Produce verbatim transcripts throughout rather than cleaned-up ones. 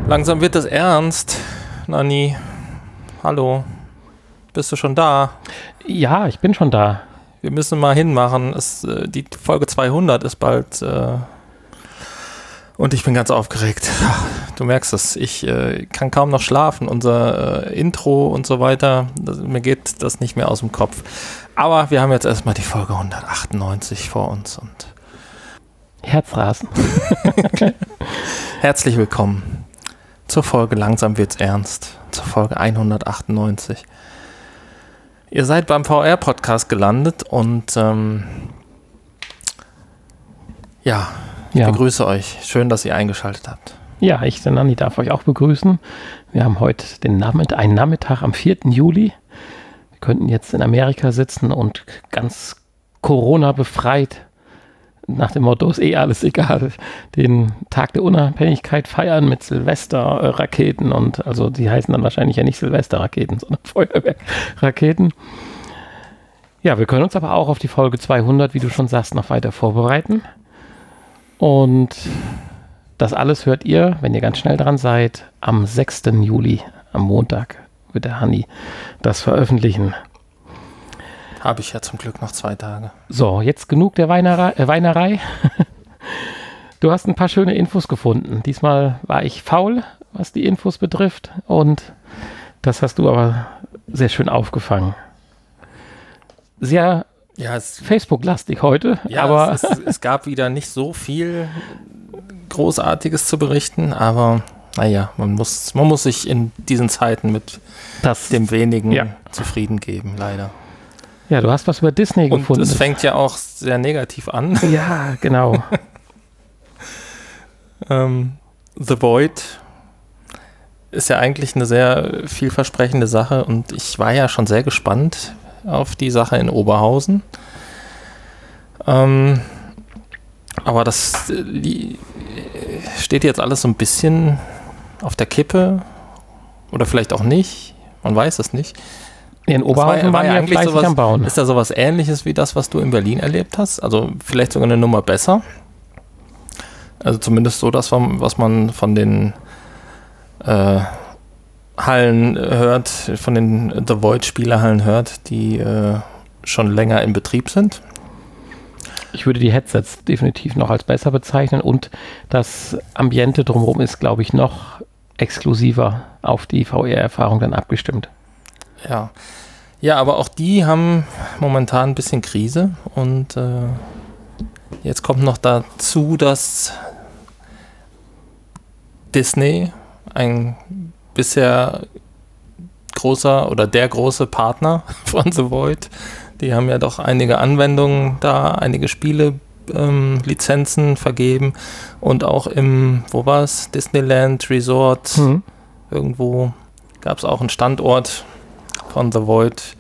Langsam wird es ernst. Nani, hallo. Bist du schon da? Ja, ich bin schon da. Wir müssen mal hinmachen. Es, äh, die Folge zweihundert ist bald äh, und ich bin ganz aufgeregt. Du merkst es, ich äh, kann kaum noch schlafen. Unser äh, Intro und so weiter, das, mir geht das nicht mehr aus dem Kopf. Aber wir haben jetzt erstmal die Folge hundertachtundneunzig vor uns. Und Herzrasen. Herzlich willkommen zur Folge Langsam wird's ernst, zur Folge hundertachtundneunzig. Ihr seid beim V R-Podcast gelandet und ähm, ja, ich ja. begrüße euch. Schön, dass ihr eingeschaltet habt. Ja, ich, der Nanni, darf euch auch begrüßen. Wir haben heute den Nachmittag, einen Nachmittag am vierten Juli. Wir könnten jetzt in Amerika sitzen und ganz Corona-befreit, nach dem Motto, ist eh alles egal, den Tag der Unabhängigkeit feiern mit Silvesterraketen und also die heißen dann wahrscheinlich ja nicht Silvesterraketen, sondern Feuerwerkraketen. Ja, wir können uns aber auch auf die Folge zweihundert, wie du schon sagst, noch weiter vorbereiten. Und das alles hört ihr, wenn ihr ganz schnell dran seid, am sechsten Juli, am Montag, wird der Hanni das veröffentlichen. Habe ich ja zum Glück noch zwei Tage. So, jetzt genug der Weinerei. Äh, Weinerei. Du hast ein paar schöne Infos gefunden. Diesmal war ich faul, was die Infos betrifft. Und das hast du aber sehr schön aufgefangen. Sehr ja, Facebook-lastig heute. Ja, aber es, es, es gab wieder nicht so viel Großartiges zu berichten. Aber naja, man muss, man muss sich in diesen Zeiten mit das, dem Wenigen ja. zufrieden geben, leider. Ja, du hast was über Disney und gefunden. Und es fängt ja auch sehr negativ an. Ja, genau. ähm, The Void ist ja eigentlich eine sehr vielversprechende Sache und ich war ja schon sehr gespannt auf die Sache in Oberhausen. Ähm, aber das äh, steht jetzt alles so ein bisschen auf der Kippe oder vielleicht auch nicht. Man weiß es nicht. In Oberhausen waren ja fleißig sowas, am Bauen. Ist da sowas Ähnliches wie das, was du in Berlin erlebt hast? Also vielleicht sogar eine Nummer besser? Also zumindest so das, was man von den äh, Hallen hört, von den The Void-Spielerhallen hört, die äh, schon länger in Betrieb sind. Ich würde die Headsets definitiv noch als besser bezeichnen und das Ambiente drumherum ist, glaube ich, noch exklusiver auf die V R-Erfahrung dann abgestimmt. Ja. Ja, aber auch die haben momentan ein bisschen Krise und äh, jetzt kommt noch dazu, dass Disney, ein bisher großer oder der große Partner von The Void, die haben ja doch einige Anwendungen da, einige Spiele, ähm, Lizenzen vergeben und auch im, wo war es, Disneyland Resort, mhm. irgendwo gab es auch einen Standort von The Void.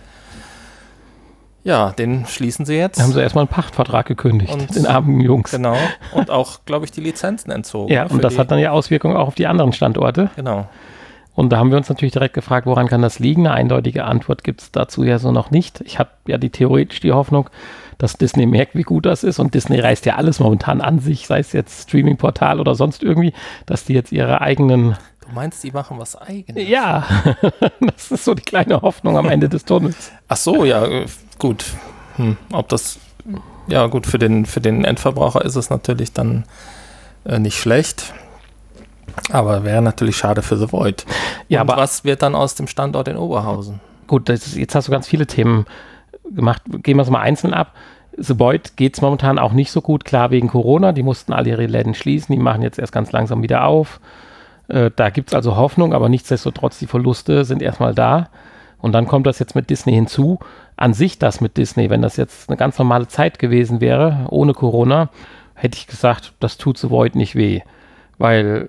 Ja, den schließen sie jetzt. Da haben sie erstmal einen Pachtvertrag gekündigt, und den armen Jungs. Genau, und auch, glaube ich, die Lizenzen entzogen. Ja, und das hat dann ja Auswirkungen auch auf die anderen Standorte. Genau. Und da haben wir uns natürlich direkt gefragt, woran kann das liegen? Eine eindeutige Antwort gibt es dazu ja so noch nicht. Ich habe ja die theoretisch die Hoffnung, dass Disney merkt, wie gut das ist und Disney reißt ja alles momentan an sich, sei es jetzt Streaming-Portal oder sonst irgendwie, dass die jetzt ihre eigenen... Du meinst, die machen was Eigenes? Ja, das ist so die kleine Hoffnung am Ende des Tunnels. Ach so, ja, gut. Hm, ob das, ja gut, für den, für den Endverbraucher ist es natürlich dann äh, nicht schlecht, aber wäre natürlich schade für The Void. Ja, und aber was wird dann aus dem Standort in Oberhausen? Gut, das ist, jetzt hast du ganz viele Themen gemacht. Gehen wir es mal einzeln ab. The Void geht es momentan auch nicht so gut, klar wegen Corona, die mussten alle ihre Läden schließen, die machen jetzt erst ganz langsam wieder auf. Da gibt es also Hoffnung, aber nichtsdestotrotz, die Verluste sind erstmal da. Und dann kommt das jetzt mit Disney hinzu. An sich das mit Disney, wenn das jetzt eine ganz normale Zeit gewesen wäre, ohne Corona, hätte ich gesagt, das tut The Void nicht weh. Weil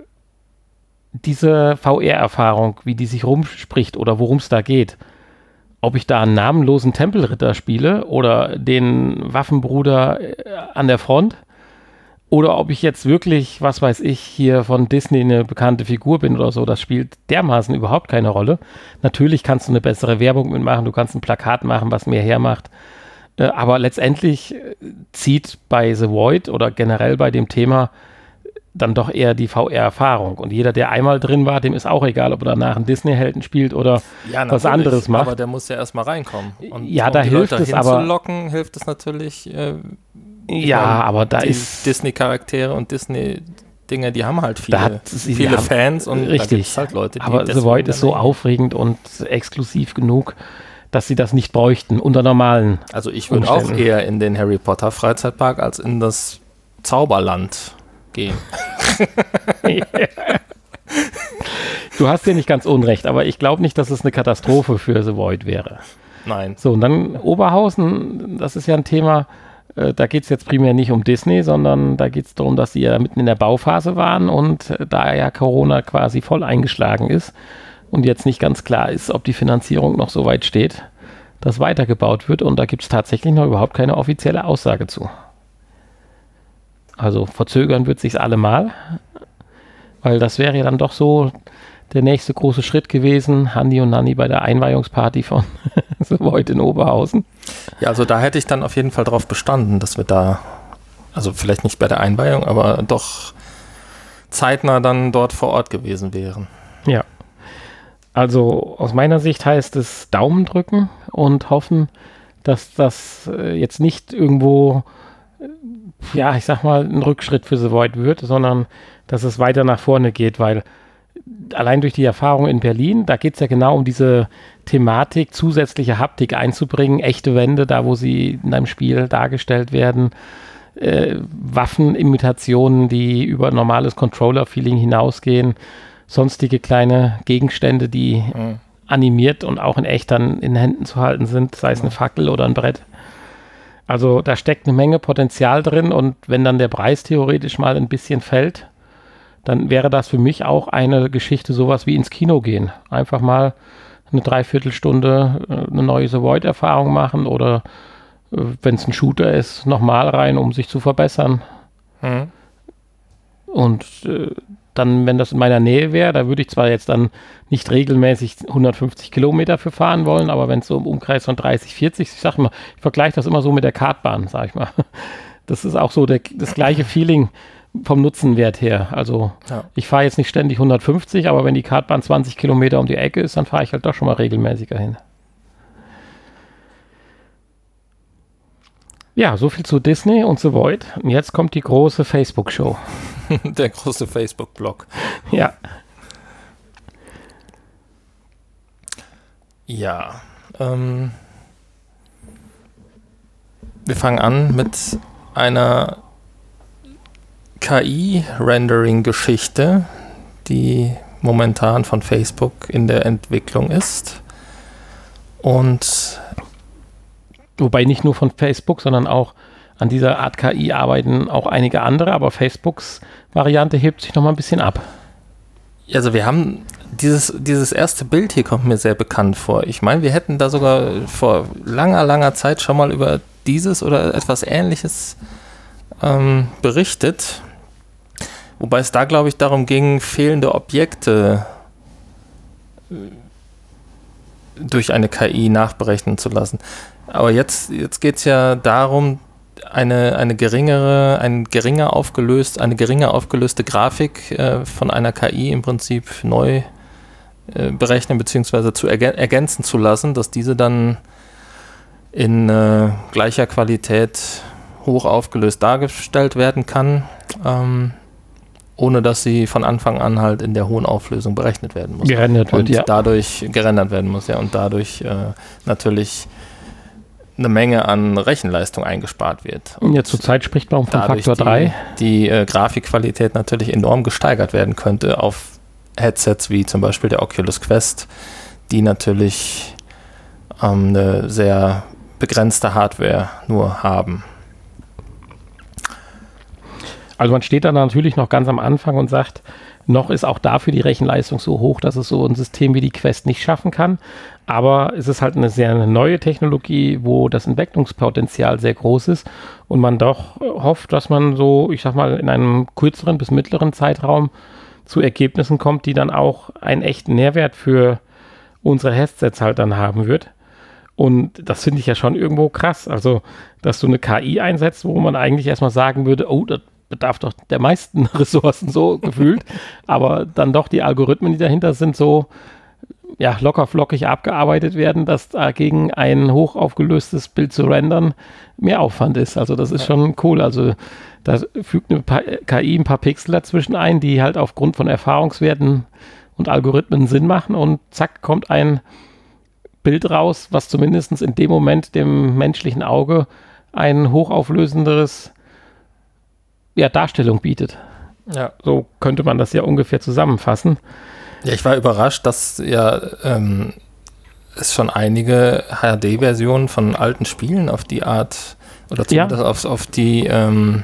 diese V R-Erfahrung, wie die sich rumspricht oder worum es da geht, ob ich da einen namenlosen Tempelritter spiele oder den Waffenbruder an der Front, oder ob ich jetzt wirklich, was weiß ich, hier von Disney eine bekannte Figur bin oder so, das spielt dermaßen überhaupt keine Rolle. Natürlich kannst du eine bessere Werbung mitmachen, du kannst ein Plakat machen, was mehr hermacht. Äh, aber letztendlich zieht bei The Void oder generell bei dem Thema dann doch eher die V R-Erfahrung. Und jeder, der einmal drin war, dem ist auch egal, ob er danach einen Disney-Helden spielt oder ja, was anderes macht. Aber der muss ja erstmal reinkommen. Und ja, um da die hilft Leute es aber. hinzulocken, hilft es natürlich. Äh, ja, meine, aber da ist. Disney-Charaktere und Disney-Dinge, die haben halt viele, hat, viele ja, Fans und richtig. da gibt's halt Leute, die. Aber The Void ist so aufregend und exklusiv genug, dass sie das nicht bräuchten unter normalen. Also ich würde auch eher in den Harry Potter Freizeitpark als in das Zauberland gehen. Du hast ja nicht ganz unrecht, aber ich glaube nicht, dass es eine Katastrophe für The Void wäre. Nein. So, und dann Oberhausen, das ist ja ein Thema, äh, da geht es jetzt primär nicht um Disney, sondern da geht es darum, dass sie ja mitten in der Bauphase waren und äh, da ja Corona quasi voll eingeschlagen ist und jetzt nicht ganz klar ist, ob die Finanzierung noch so weit steht, dass weitergebaut wird, und da gibt es tatsächlich noch überhaupt keine offizielle Aussage zu. Also verzögern wird sich's allemal, weil das wäre ja dann doch so der nächste große Schritt gewesen, Hanni und Nanni bei der Einweihungsparty von The Void in Oberhausen. Ja, also da hätte ich dann auf jeden Fall drauf bestanden, dass wir da, also vielleicht nicht bei der Einweihung, aber doch zeitnah dann dort vor Ort gewesen wären. Ja, also aus meiner Sicht heißt es Daumen drücken und hoffen, dass das jetzt nicht irgendwo, ja, ich sag mal, ein Rückschritt für The Void wird, sondern dass es weiter nach vorne geht, weil allein durch die Erfahrung in Berlin, da geht es ja genau um diese Thematik, zusätzliche Haptik einzubringen, echte Wände, da wo sie in einem Spiel dargestellt werden, äh, Waffenimitationen, die über normales Controller-Feeling hinausgehen, sonstige kleine Gegenstände, die mhm. animiert und auch in echt dann in Händen zu halten sind, sei es eine Fackel oder ein Brett. Also da steckt eine Menge Potenzial drin, und wenn dann der Preis theoretisch mal ein bisschen fällt, dann wäre das für mich auch eine Geschichte, sowas wie ins Kino gehen. Einfach mal eine Dreiviertelstunde äh, eine neue The Void-Erfahrung machen oder äh, wenn es ein Shooter ist, nochmal rein, um sich zu verbessern. Mhm. Und äh, dann, wenn das in meiner Nähe wäre, da würde ich zwar jetzt dann nicht regelmäßig hundertfünfzig Kilometer für fahren wollen, aber wenn es so im Umkreis von dreißig, vierzig, ich sag mal, ich vergleiche das immer so mit der Kartbahn, sag ich mal. Das ist auch so der, das gleiche Feeling vom Nutzenwert her. Also ja. Ich fahre jetzt nicht ständig hundertfünfzig, aber wenn die Kartbahn zwanzig Kilometer um die Ecke ist, dann fahre ich halt doch schon mal regelmäßiger hin. Ja, so viel zu Disney und The Void. Und jetzt kommt die große Facebook-Show. Der große Facebook-Blog. Ja. Ja. Ähm, wir fangen an mit einer K I-Rendering-Geschichte, die momentan von Facebook in der Entwicklung ist. Und wobei nicht nur von Facebook, sondern auch an dieser Art K I arbeiten auch einige andere, aber Facebooks Variante hebt sich noch mal ein bisschen ab. Also wir haben dieses, dieses erste Bild hier kommt mir sehr bekannt vor. Ich meine, wir hätten da sogar vor langer, langer Zeit schon mal über dieses oder etwas Ähnliches ähm, berichtet. Wobei es da, glaube ich, darum ging, fehlende Objekte durch eine K I nachberechnen zu lassen. Aber jetzt, jetzt geht es ja darum, eine, eine geringere, ein geringer aufgelöst, eine geringer aufgelöste Grafik äh, von einer K I im Prinzip neu äh, berechnen bzw. zu ergän- ergänzen zu lassen, dass diese dann in äh, gleicher Qualität hoch aufgelöst dargestellt werden kann, ähm, ohne dass sie von Anfang an halt in der hohen Auflösung berechnet werden muss. Gerendert wird, und ja. dadurch gerendert werden muss, ja, und dadurch äh, natürlich eine Menge an Rechenleistung eingespart wird. Und ja, zurzeit spricht man vom Faktor drei. Die, die äh, Grafikqualität natürlich enorm gesteigert werden könnte auf Headsets wie zum Beispiel der Oculus Quest, die natürlich ähm, eine sehr begrenzte Hardware nur haben. Also man steht da natürlich noch ganz am Anfang und sagt, noch ist auch dafür die Rechenleistung so hoch, dass es so ein System wie die Quest nicht schaffen kann. Aber es ist halt eine sehr neue Technologie, wo das Entwicklungspotenzial sehr groß ist und man doch hofft, dass man so, ich sag mal, in einem kürzeren bis mittleren Zeitraum zu Ergebnissen kommt, die dann auch einen echten Nährwert für unsere Headsets halt dann haben wird. Und das finde ich ja schon irgendwo krass. Also, dass du eine K I einsetzt, wo man eigentlich erstmal sagen würde, oh, das bedarf doch der meisten Ressourcen so gefühlt, aber dann doch die Algorithmen, die dahinter sind, so ja, locker flockig abgearbeitet werden, dass dagegen ein hoch aufgelöstes Bild zu rendern mehr Aufwand ist. Also das ist schon cool. Also da fügt eine K I ein paar Pixel dazwischen ein, die halt aufgrund von Erfahrungswerten und Algorithmen Sinn machen und zack, kommt ein Bild raus, was zumindest in dem Moment dem menschlichen Auge ein hochauflösenderes ja, Darstellung bietet. Ja. So könnte man das ja ungefähr zusammenfassen. Ja, ich war überrascht, dass ja ähm, es schon einige H D-Versionen von alten Spielen auf die Art oder zumindest ja. auf, auf die ähm,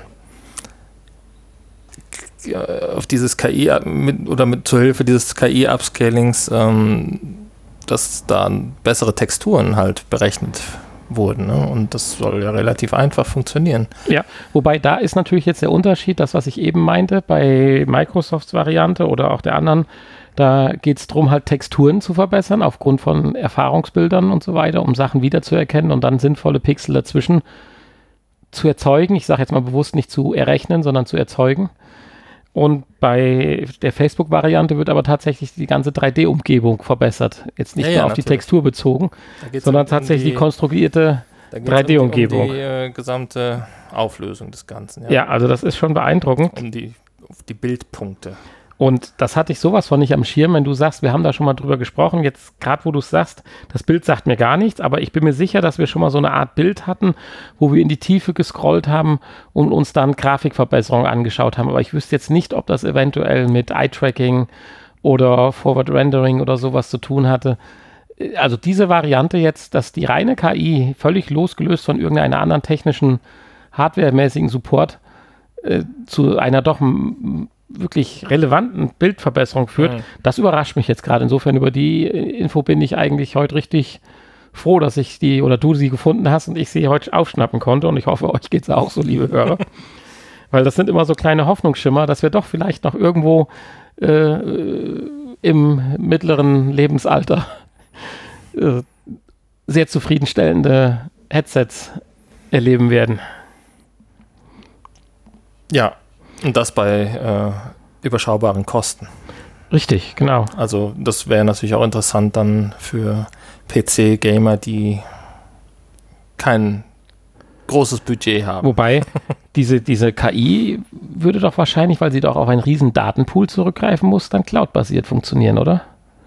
auf dieses K I mit, oder mit zur Hilfe dieses K I-Upscalings, ähm, dass da bessere Texturen halt berechnet wurden. Ne? Und das soll ja relativ einfach funktionieren. Ja, wobei da ist natürlich jetzt der Unterschied, das, was ich eben meinte, bei Microsofts Variante oder auch der anderen. Da geht es darum, halt Texturen zu verbessern, aufgrund von Erfahrungsbildern und so weiter, um Sachen wiederzuerkennen und dann sinnvolle Pixel dazwischen zu erzeugen. Ich sage jetzt mal bewusst nicht zu errechnen, sondern zu erzeugen. Und bei der Facebook-Variante wird aber tatsächlich die ganze drei D-Umgebung verbessert. Jetzt nicht ja, nur ja, auf natürlich. Die Textur bezogen, sondern um tatsächlich die, die konstruierte drei D-Umgebung. Um die, um die äh, gesamte Auflösung des Ganzen. Ja. ja, also das ist schon beeindruckend. Um die, auf die Bildpunkte. Und das hatte ich sowas von nicht am Schirm, wenn du sagst, wir haben da schon mal drüber gesprochen, jetzt gerade wo du es sagst, das Bild sagt mir gar nichts, aber ich bin mir sicher, dass wir schon mal so eine Art Bild hatten, wo wir in die Tiefe gescrollt haben und uns dann Grafikverbesserungen angeschaut haben, aber ich wüsste jetzt nicht, ob das eventuell mit Eye-Tracking oder Forward Rendering oder sowas zu tun hatte. Also diese Variante jetzt, dass die reine K I völlig losgelöst von irgendeiner anderen technischen, hardwaremäßigen Support äh, zu einer doch m- wirklich relevanten Bildverbesserung führt, mhm. das überrascht mich jetzt gerade. Insofern über die Info bin ich eigentlich heute richtig froh, dass ich die oder du sie gefunden hast und ich sie heute aufschnappen konnte und ich hoffe, euch geht es auch so, liebe Hörer. Weil das sind immer so kleine Hoffnungsschimmer, dass wir doch vielleicht noch irgendwo äh, im mittleren Lebensalter äh, sehr zufriedenstellende Headsets erleben werden. Ja. Und das bei äh, überschaubaren Kosten. Richtig, genau. Also das wäre natürlich auch interessant dann für P C-Gamer, die kein großes Budget haben. Wobei diese, diese K I würde doch wahrscheinlich, weil sie doch auf einen riesen Datenpool zurückgreifen muss, dann cloud-basiert funktionieren, oder?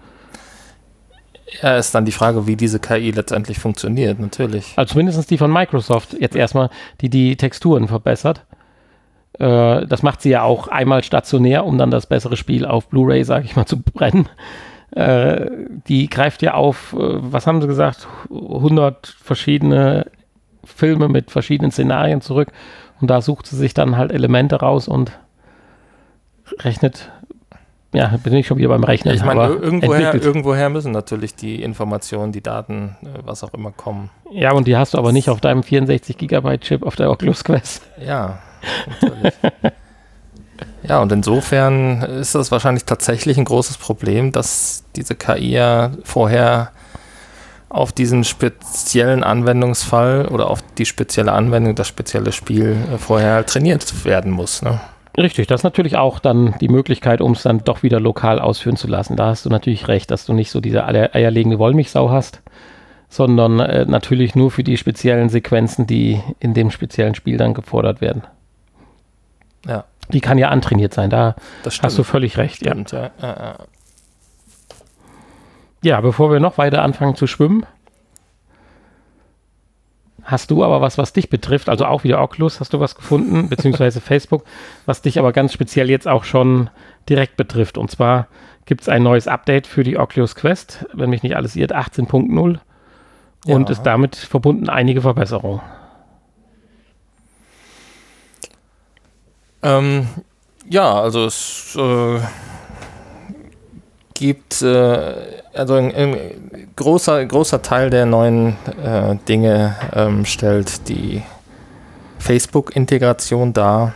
Ja, ist dann die Frage, wie diese K I letztendlich funktioniert, natürlich. Also zumindest die von Microsoft jetzt erstmal, die die Texturen verbessert. Das macht sie ja auch einmal stationär, um dann das bessere Spiel auf Blu-ray, sage ich mal, zu brennen. Äh, die greift ja auf, was haben sie gesagt, hundert verschiedene Filme mit verschiedenen Szenarien zurück und da sucht sie sich dann halt Elemente raus und rechnet, ja, bin ich schon wieder beim Rechnen. Ja, ich meine, irgendwoher, irgendwoher müssen natürlich die Informationen, die Daten, was auch immer kommen. Ja, und die hast du aber nicht auf deinem vierundsechzig Gigabyte Chip auf der Oculus Quest. Ja, natürlich. Ja, und insofern ist das wahrscheinlich tatsächlich ein großes Problem, dass diese K I ja vorher auf diesen speziellen Anwendungsfall oder auf die spezielle Anwendung, das spezielle Spiel äh, vorher trainiert werden muss. Ne? Richtig, das ist natürlich auch dann die Möglichkeit, um es dann doch wieder lokal ausführen zu lassen. Da hast du natürlich recht, dass du nicht so diese eierlegende Wollmilchsau hast, sondern äh, natürlich nur für die speziellen Sequenzen, die in dem speziellen Spiel dann gefordert werden. Ja. Die kann ja antrainiert sein, da hast du völlig recht. Stimmt, ja. Ja, ja. Ja, bevor wir noch weiter anfangen zu schwimmen, hast du aber was, was dich betrifft, also auch wieder Oculus, hast du was gefunden, beziehungsweise Facebook, was dich aber ganz speziell jetzt auch schon direkt betrifft. Und zwar gibt es ein neues Update für die Oculus Quest, wenn mich nicht alles irrt, achtzehn Punkt null und ja. ist damit verbunden einige Verbesserungen. Ähm, ja, also es äh, gibt äh, also ein, ein großer, großer Teil der neuen äh, Dinge ähm, stellt die Facebook-Integration dar,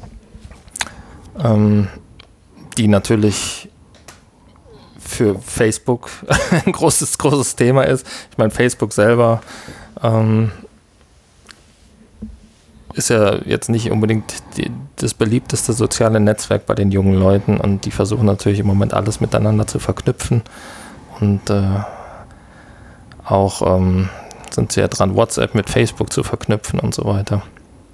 ähm, die natürlich für Facebook ein großes, großes Thema ist. Ich meine, Facebook selber ähm, ist ja jetzt nicht unbedingt die, das beliebteste soziale Netzwerk bei den jungen Leuten und die versuchen natürlich im Moment alles miteinander zu verknüpfen und äh, auch ähm, sind sie ja dran, WhatsApp mit Facebook zu verknüpfen und so weiter.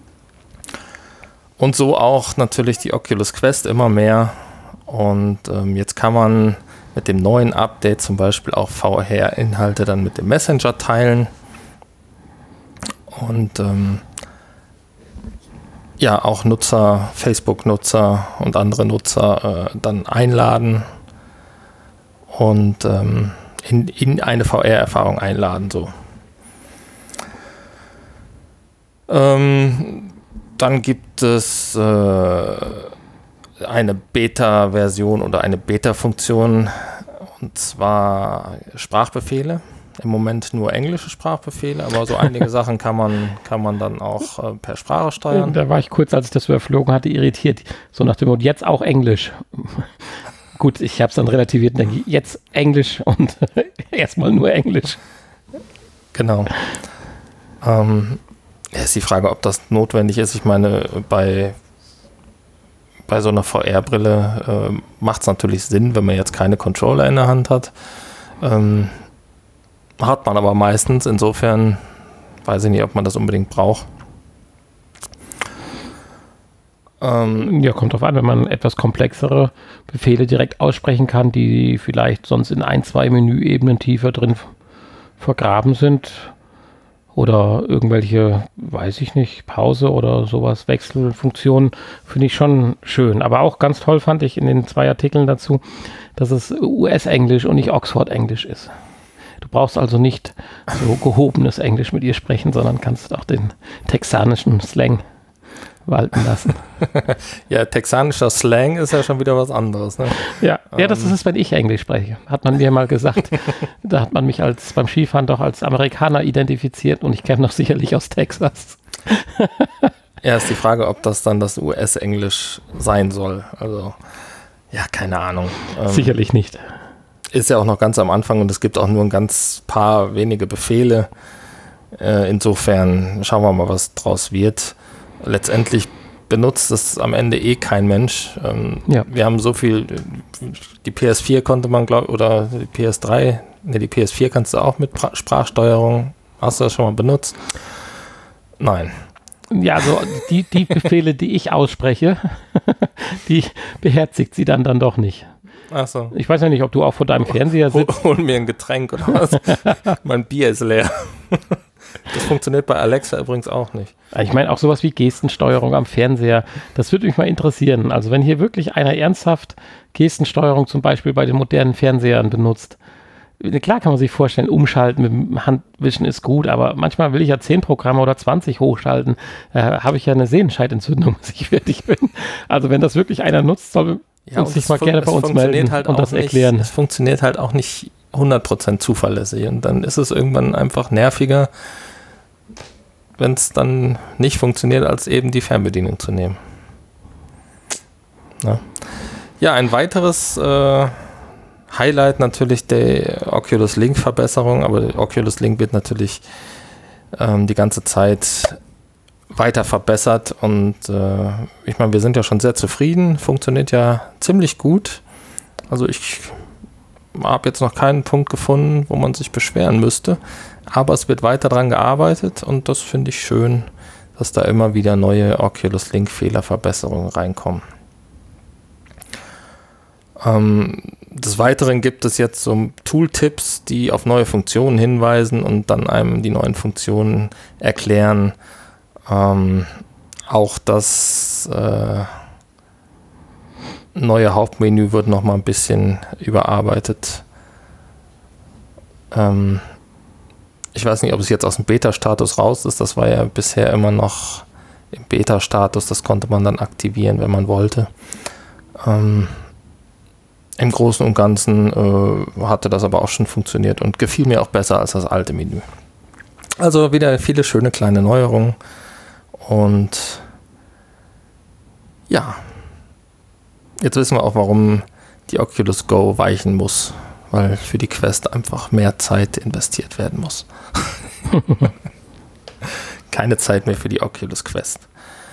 Und so auch natürlich die Oculus Quest immer mehr und ähm, jetzt kann man mit dem neuen Update zum Beispiel auch V R-Inhalte dann mit dem Messenger teilen und ähm, ja, auch Nutzer, Facebook-Nutzer und andere Nutzer äh, dann einladen und ähm, in, in eine V R-Erfahrung einladen. So. Ähm, dann gibt es äh, eine Beta-Version oder eine Beta-Funktion und zwar Sprachbefehle. Im Moment nur englische Sprachbefehle, aber so einige Sachen kann man, kann man dann auch äh, per Sprache steuern. Da war ich kurz, als ich das überflogen hatte, irritiert. So nach dem Motto, jetzt auch Englisch. Gut, ich habe es dann relativiert und denke, jetzt Englisch und erstmal nur Englisch. Genau. Ähm, ist die Frage, ob das notwendig ist. Ich meine, bei, bei so einer V R-Brille äh, macht es natürlich Sinn, wenn man jetzt keine Controller in der Hand hat. Ähm, Hat man aber meistens, insofern weiß ich nicht, ob man das unbedingt braucht. Ähm, ja, kommt drauf an, wenn man etwas komplexere Befehle direkt aussprechen kann, die vielleicht sonst in ein, zwei Menüebenen tiefer drin vergraben sind oder irgendwelche, weiß ich nicht, Pause oder sowas, Wechselfunktionen, finde ich schon schön. Aber auch ganz toll fand ich in den zwei Artikeln dazu, dass es U S-Englisch und nicht Oxford-Englisch ist. Du brauchst also nicht so gehobenes Englisch mit ihr sprechen, sondern kannst auch den texanischen Slang walten lassen. Ja, texanischer Slang ist ja schon wieder was anderes. Ne? Ja, ähm. ja, das ist es, wenn ich Englisch spreche. Hat man mir mal gesagt. Da hat man mich als beim Skifahren doch als Amerikaner identifiziert und ich käme noch sicherlich aus Texas. Ja, ist die Frage, ob das dann das U S-Englisch sein soll. Also, ja, keine Ahnung. Ähm, sicherlich nicht. Ist ja auch noch ganz am Anfang und es gibt auch nur ein ganz paar wenige Befehle. Äh, insofern schauen wir mal, was draus wird. Letztendlich benutzt es am Ende eh kein Mensch. Ähm, ja. Wir haben so viel, die P S vier konnte man, glaube oder die P S drei, ne, die P S vier kannst du auch mit pra- Sprachsteuerung. Hast du das schon mal benutzt? Nein. Ja, also die, die Befehle, die ich ausspreche, die beherzigt sie dann dann doch nicht. Ach so. Ich weiß ja nicht, ob du auch vor deinem Fernseher sitzt. Hol, hol mir ein Getränk oder was? Mein Bier ist leer. Das funktioniert bei Alexa übrigens auch nicht. Ich meine auch sowas wie Gestensteuerung am Fernseher. Das würde mich mal interessieren. Also wenn hier wirklich einer ernsthaft Gestensteuerung zum Beispiel bei den modernen Fernsehern benutzt, klar kann man sich vorstellen, umschalten mit dem Handwischen ist gut, aber manchmal will ich ja zehn Programme oder zwanzig hochschalten. Da habe ich ja eine Sehenscheidentzündung, bis ich fertig bin. Also wenn das wirklich einer nutzt, soll ja, uns sich mal gerne bei uns melden halt und das nicht, erklären. Es funktioniert halt auch nicht hundert Prozent zuverlässig und dann ist es irgendwann einfach nerviger, wenn es dann nicht funktioniert, als eben die Fernbedienung zu nehmen. Ja, ja ein weiteres äh, Highlight natürlich der Oculus Link Verbesserung, aber der Oculus Link wird natürlich ähm, die ganze Zeit weiter verbessert und äh, ich meine, wir sind ja schon sehr zufrieden, funktioniert ja ziemlich gut. Also ich habe jetzt noch keinen Punkt gefunden, wo man sich beschweren müsste, aber es wird weiter dran gearbeitet und das finde ich schön, dass da immer wieder neue Oculus Link Fehlerverbesserungen reinkommen. Ähm, des Weiteren gibt es jetzt so Tooltips, die auf neue Funktionen hinweisen und dann einem die neuen Funktionen erklären. Ähm, auch das äh, neue Hauptmenü wird noch mal ein bisschen überarbeitet. Ähm, ich weiß nicht, ob es jetzt aus dem Beta-Status raus ist. Das war ja bisher immer noch im Beta-Status. Das konnte man dann aktivieren, wenn man wollte. Ähm, Im Großen und Ganzen äh, hatte das aber auch schon funktioniert und gefiel mir auch besser als das alte Menü. Also wieder viele schöne kleine Neuerungen. Und ja, jetzt wissen wir auch, warum die Oculus Go weichen muss, weil für die Quest einfach mehr Zeit investiert werden muss. keine Zeit mehr für die Oculus Quest.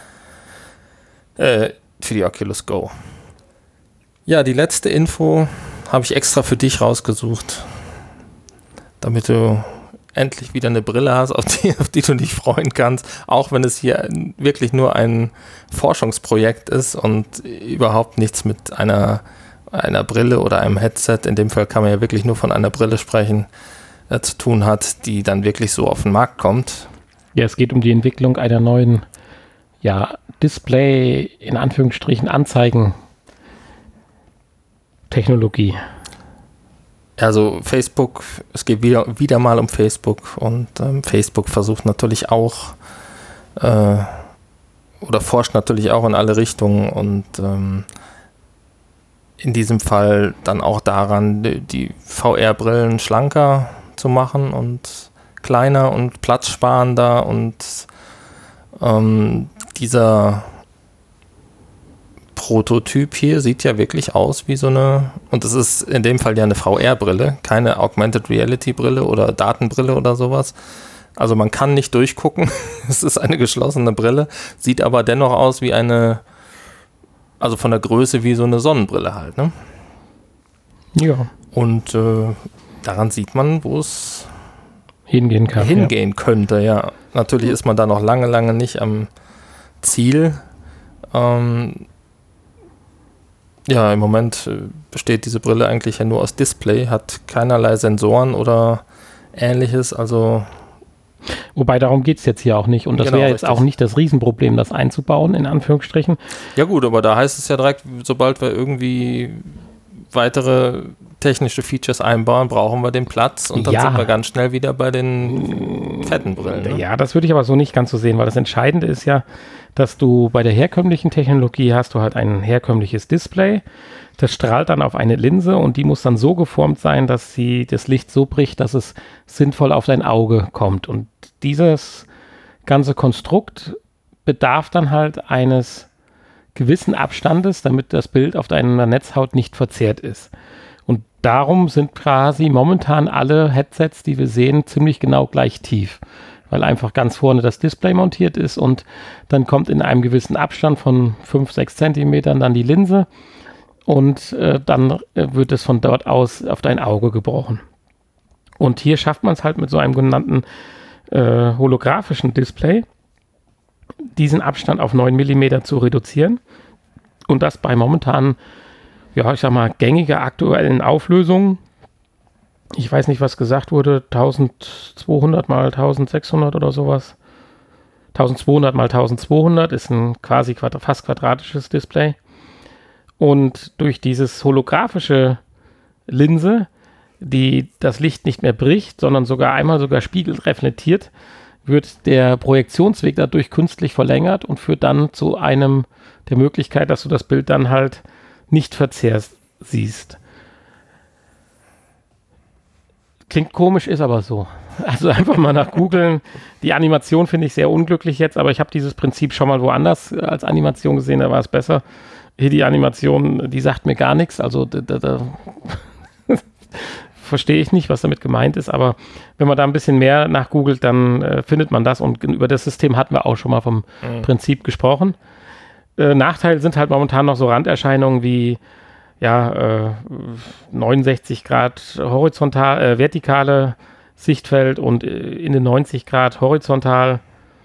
Äh, für die Oculus Go. Ja, die letzte Info habe ich extra für dich rausgesucht, damit du endlich wieder eine Brille hast, auf die, auf die du dich freuen kannst, auch wenn es hier wirklich nur ein Forschungsprojekt ist und überhaupt nichts mit einer, einer Brille oder einem Headset, in dem Fall kann man ja wirklich nur von einer Brille sprechen, äh, zu tun hat, die dann wirklich so auf den Markt kommt. Ja, es geht um die Entwicklung einer neuen, ja, Display, in Anführungsstrichen, Anzeigen-Technologie. Also Facebook, es geht wieder, wieder mal um Facebook und ähm, Facebook versucht natürlich auch äh, oder forscht natürlich auch in alle Richtungen und ähm, in diesem Fall dann auch daran, die, die V R-Brillen schlanker zu machen und kleiner und platzsparender und ähm, dieser Prototyp hier sieht ja wirklich aus wie so eine, und es ist in dem Fall ja eine V R-Brille, keine Augmented Reality-Brille oder Datenbrille oder sowas. Also man kann nicht durchgucken, es ist eine geschlossene Brille, sieht aber dennoch aus wie eine, also von der Größe wie so eine Sonnenbrille halt, ne? Ja. Und äh, daran sieht man, wo es hingehen kann. Hingehen ja. könnte, ja. Natürlich ist man da noch lange, lange nicht am Ziel. Ähm, Ja, im Moment besteht diese Brille eigentlich ja nur aus Display, hat keinerlei Sensoren oder ähnliches, also... Wobei, darum geht es jetzt hier auch nicht und das genau, wäre jetzt richtig. auch nicht das Riesenproblem, das einzubauen, in Anführungsstrichen. Ja gut, aber da heißt es ja direkt, sobald wir irgendwie weitere technische Features einbauen, brauchen wir den Platz und dann ja. sind wir ganz schnell wieder bei den fetten Brillen. Ne? Ja, das würde ich aber so nicht ganz so sehen, weil das Entscheidende ist ja, dass du bei der herkömmlichen Technologie hast du halt ein herkömmliches Display, das strahlt dann auf eine Linse und die muss dann so geformt sein, dass sie das Licht so bricht, dass es sinnvoll auf dein Auge kommt. Und dieses ganze Konstrukt bedarf dann halt eines gewissen Abstandes, damit das Bild auf deiner Netzhaut nicht verzerrt ist. Und darum sind quasi momentan alle Headsets, die wir sehen, ziemlich genau gleich tief, weil einfach ganz vorne das Display montiert ist und dann kommt in einem gewissen Abstand von fünf, sechs Zentimetern dann die Linse und äh, dann äh, wird es von dort aus auf dein Auge gebrochen. Und hier schafft man es halt mit so einem genannten äh, holographischen Display, diesen Abstand auf neun Millimeter zu reduzieren und das bei momentan, ja, ich sag mal, gängiger aktuellen Auflösungen. Ich weiß nicht, was gesagt wurde, eintausendzweihundert mal eintausendsechshundert oder sowas. eintausendzweihundert mal eintausendzweihundert ist ein quasi quadra- fast quadratisches Display. Und durch dieses holographische Linse, die das Licht nicht mehr bricht, sondern sogar einmal sogar spiegelt reflektiert, wird der Projektionsweg dadurch künstlich verlängert und führt dann zu einem der Möglichkeit, dass du das Bild dann halt nicht verzerrt siehst. Klingt komisch, ist aber so. Also einfach mal nach googeln. Die Animation finde ich sehr unglücklich jetzt, aber ich habe dieses Prinzip schon mal woanders als Animation gesehen, da war es besser. Hier die Animation, die sagt mir gar nichts, also da, da, da verstehe ich nicht, was damit gemeint ist, aber wenn man da ein bisschen mehr nachgoogelt, dann äh, findet man das und über das System hatten wir auch schon mal vom mhm. Prinzip gesprochen. Äh, Nachteil sind halt momentan noch so Randerscheinungen wie ja, äh, neunundsechzig Grad horizontal, äh, vertikale Sichtfeld und äh, in den neunzig Grad horizontal.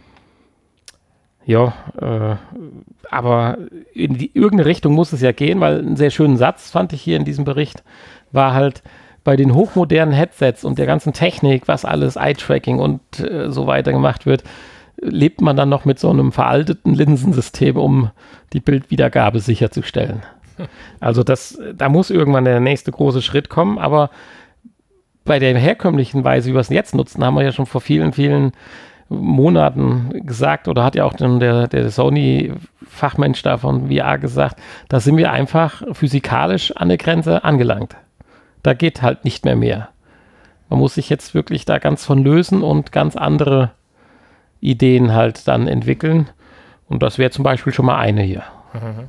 Ja, äh, aber in die, irgendeine Richtung muss es ja gehen, weil einen sehr schönen Satz fand ich hier in diesem Bericht, war halt bei den hochmodernen Headsets und der ganzen Technik, was alles Eye-Tracking und äh, so weiter gemacht wird, lebt man dann noch mit so einem veralteten Linsensystem, um die Bildwiedergabe sicherzustellen. Also das, da muss irgendwann der nächste große Schritt kommen, aber bei der herkömmlichen Weise, wie wir es jetzt nutzen, haben wir ja schon vor vielen, vielen Monaten gesagt, oder hat ja auch der, der Sony-Fachmensch da von V R gesagt, da sind wir einfach physikalisch an der Grenze angelangt. Da geht halt nicht mehr mehr. Man muss sich jetzt wirklich da ganz von lösen und ganz andere Ideen halt dann entwickeln. Und das wäre zum Beispiel schon mal eine hier. Mhm.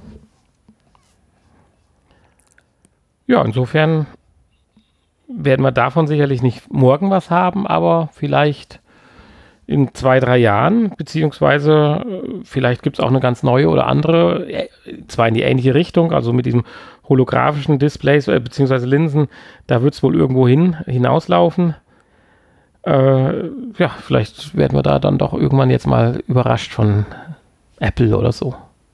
Ja, insofern werden wir davon sicherlich nicht morgen was haben, aber vielleicht in zwei, drei Jahren, beziehungsweise äh, vielleicht gibt es auch eine ganz neue oder andere, äh, zwar in die ähnliche Richtung, also mit diesem holographischen Displays äh, beziehungsweise Linsen, da wird es wohl irgendwo hin hinauslaufen. Äh, ja, vielleicht werden wir da dann doch irgendwann jetzt mal überrascht von Apple oder so.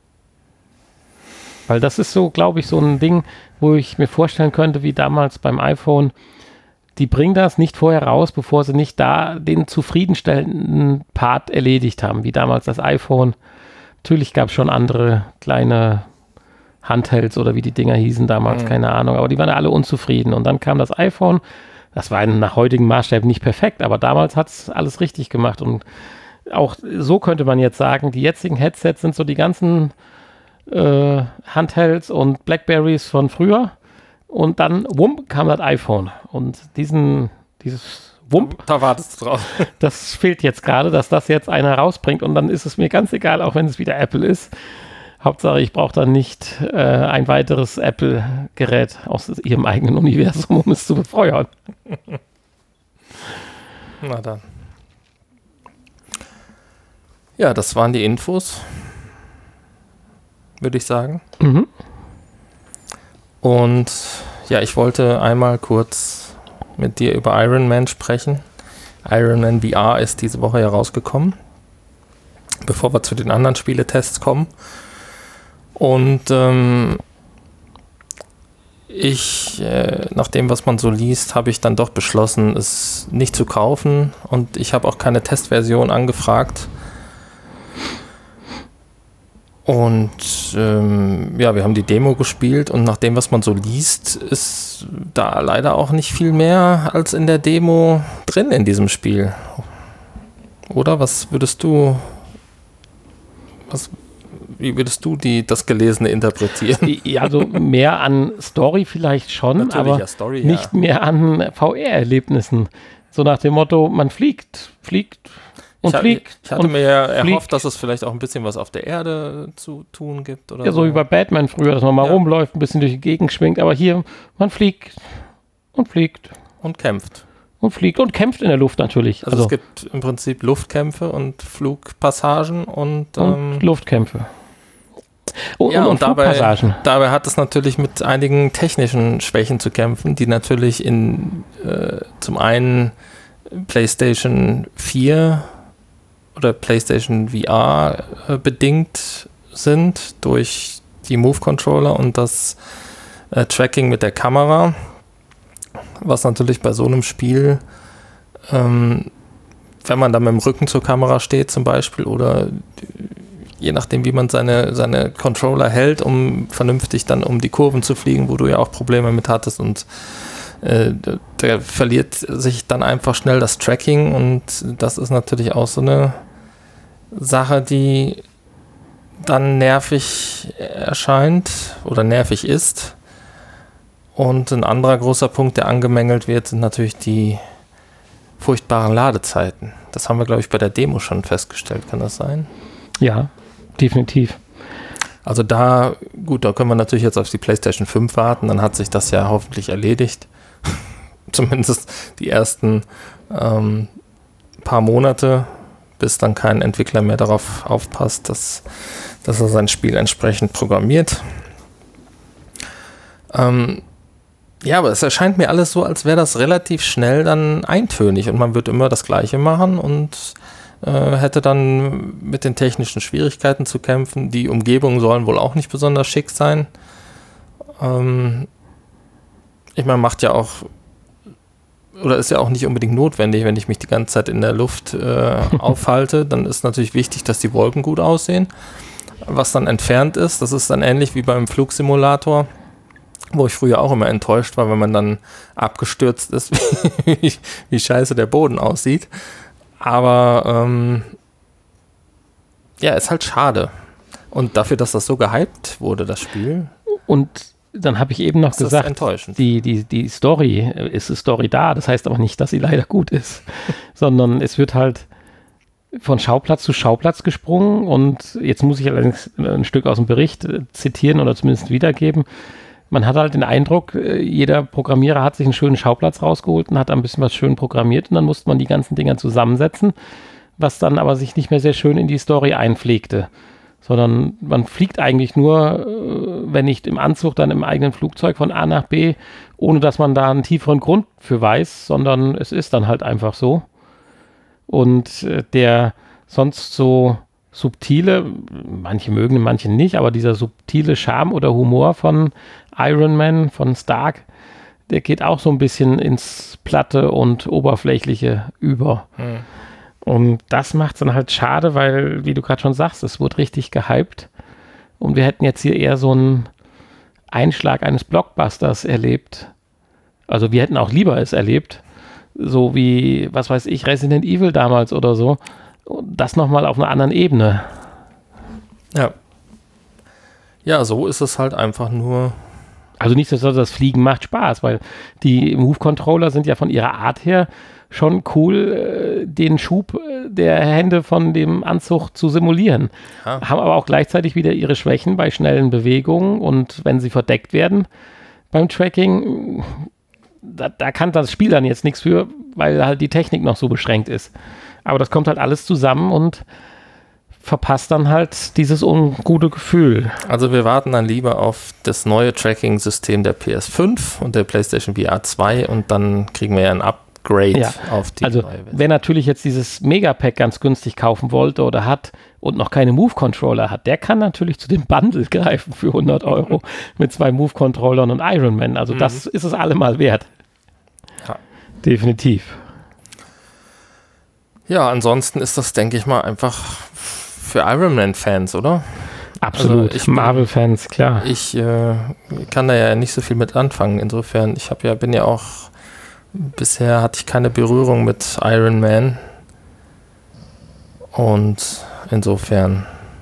Weil das ist so, glaube ich, so ein Ding, wo ich mir vorstellen könnte, wie damals beim iPhone, die bringen das nicht vorher raus, bevor sie nicht da den zufriedenstellenden Part erledigt haben, wie damals das iPhone. Natürlich gab es schon andere kleine Handhelds oder wie die Dinger hießen damals, mhm. keine Ahnung, aber die waren alle unzufrieden. Und dann kam das iPhone, das war nach heutigen Maßstäben nicht perfekt, aber damals hat es alles richtig gemacht. Und auch so könnte man jetzt sagen, die jetzigen Headsets sind so die ganzen äh, Handhelds und Blackberries von früher. Und dann, wump, kam das iPhone. Und diesen, dieses Wump, da wartest du drauf. Das fehlt jetzt gerade, dass das jetzt einer rausbringt. Und dann ist es mir ganz egal, auch wenn es wieder Apple ist. Hauptsache, ich brauche dann nicht äh, ein weiteres Apple-Gerät aus ihrem eigenen Universum, um es zu befeuern. Na dann. Ja, das waren die Infos, würde ich sagen. Mhm. Und ja, ich wollte einmal kurz mit dir über Iron Man sprechen. Iron Man V R ist diese Woche ja rausgekommen, bevor wir zu den anderen Spieletests kommen. Und ähm, ich, äh, nach dem, was man so liest, habe ich dann doch beschlossen, es nicht zu kaufen. Und ich habe auch keine Testversion angefragt. Und ähm, ja, wir haben die Demo gespielt und nach dem, was man so liest, ist da leider auch nicht viel mehr als in der Demo drin in diesem Spiel. Oder was würdest du, was, wie würdest du die, das Gelesene interpretieren? Ja, also mehr an Story vielleicht schon, Natürlich, aber ja, Story, nicht ja. mehr an V R-Erlebnissen. So nach dem Motto, man fliegt, fliegt. Und ich, fliegt ich hatte und mir ja erhofft, fliegt. dass es vielleicht auch ein bisschen was auf der Erde zu tun gibt. Oder Ja, so so wie bei Batman früher, dass man mal ja. rumläuft, ein bisschen durch die Gegend schwingt. Aber hier, man fliegt und fliegt und kämpft. und fliegt und kämpft in der Luft natürlich. Also, Also es gibt im Prinzip Luftkämpfe und Flugpassagen und, und ähm, Luftkämpfe. Oh, ja, und, und, und dabei, Flugpassagen. dabei hat es natürlich mit einigen technischen Schwächen zu kämpfen, die natürlich in äh, zum einen PlayStation vier oder PlayStation V R äh, bedingt sind durch die Move-Controller und das äh, Tracking mit der Kamera, was natürlich bei so einem Spiel, ähm, wenn man da mit dem Rücken zur Kamera steht zum Beispiel oder je nachdem, wie man seine, seine Controller hält, um vernünftig dann um die Kurven zu fliegen, wo du ja auch Probleme mit hattest und äh, der verliert sich dann einfach schnell das Tracking und das ist natürlich auch so eine Sache, die dann nervig erscheint oder nervig ist. Und ein anderer großer Punkt, der angemängelt wird, sind natürlich die furchtbaren Ladezeiten. Das haben wir, glaube ich, bei der Demo schon festgestellt. Kann das sein? Ja, definitiv. Also da, gut, da können wir natürlich jetzt auf die PlayStation fünf warten, dann hat sich das ja hoffentlich erledigt. Zumindest die ersten ähm, paar Monate, bis dann kein Entwickler mehr darauf aufpasst, dass, dass er sein Spiel entsprechend programmiert. Ähm, ja, aber es erscheint mir alles so, als wäre das relativ schnell dann eintönig und man wird immer das Gleiche machen und äh, hätte dann mit den technischen Schwierigkeiten zu kämpfen. Die Umgebungen sollen wohl auch nicht besonders schick sein. Ähm, ich meine, macht ja auch oder ist ja auch nicht unbedingt notwendig, wenn ich mich die ganze Zeit in der Luft äh, aufhalte, dann ist natürlich wichtig, dass die Wolken gut aussehen. Was dann entfernt ist, das ist dann ähnlich wie beim Flugsimulator, wo ich früher auch immer enttäuscht war, wenn man dann abgestürzt ist, wie, wie scheiße der Boden aussieht. Aber ähm, ja, ist halt schade. Und dafür, dass das so gehypt wurde, das Spiel. Und dann habe ich eben noch gesagt, die, die, die Story, ist eine Story da, das heißt aber nicht, dass sie leider gut ist, sondern es wird halt von Schauplatz zu Schauplatz gesprungen und jetzt muss ich allerdings ein Stück aus dem Bericht zitieren oder zumindest wiedergeben. Man hat halt den Eindruck, jeder Programmierer hat sich einen schönen Schauplatz rausgeholt und hat ein bisschen was schön programmiert und dann musste man die ganzen Dinger zusammensetzen, was dann aber sich nicht mehr sehr schön in die Story einpflegte. Sondern man fliegt eigentlich nur, wenn nicht im Anzug, dann im eigenen Flugzeug von A nach B, ohne dass man da einen tieferen Grund für weiß, sondern es ist dann halt einfach so. Und äh, der sonst so subtile, manche mögen, manche nicht, aber dieser subtile Charme oder Humor von Iron Man, von Stark, der geht auch so ein bisschen ins Platte und Oberflächliche über. Hm. Und das macht es dann halt schade, weil, wie du gerade schon sagst, es wurde richtig gehypt. Und wir hätten jetzt hier eher so einen Einschlag eines Blockbusters erlebt. Also wir hätten auch lieber es erlebt. So wie, was weiß ich, Resident Evil damals oder so. Und das nochmal auf einer anderen Ebene. Ja. Ja, so ist es halt einfach nur. Also nicht, dass das Fliegen macht Spaß, weil die Move-Controller sind ja von ihrer Art her schon cool, äh, den Schub äh, der Hände von dem Anzug zu simulieren. Ja. Haben aber auch gleichzeitig wieder ihre Schwächen bei schnellen Bewegungen und wenn sie verdeckt werden beim Tracking, da, da kann das Spiel dann jetzt nichts für, weil halt die Technik noch so beschränkt ist. Aber das kommt halt alles zusammen und verpasst dann halt dieses ungute Gefühl. Also wir warten dann lieber auf das neue Tracking-System der P S fünf und der PlayStation V R zwei und dann kriegen wir ja ein Upgrade ja. auf die also, neue Version. Wer natürlich jetzt dieses Megapack ganz günstig kaufen wollte oder hat und noch keine Move-Controller hat, der kann natürlich zu dem Bundle greifen für hundert Euro mit zwei Move-Controllern und Iron Man. Also mhm. das ist es allemal wert. Ja. Definitiv. Ja, ansonsten ist das, denke ich mal, einfach für Iron Man-Fans, oder? Absolut, also Marvel-Fans, klar. Ich äh, kann da ja nicht so viel mit anfangen. Insofern, ich habe ja, bin ja auch, bisher hatte ich keine Berührung mit Iron Man. Und insofern.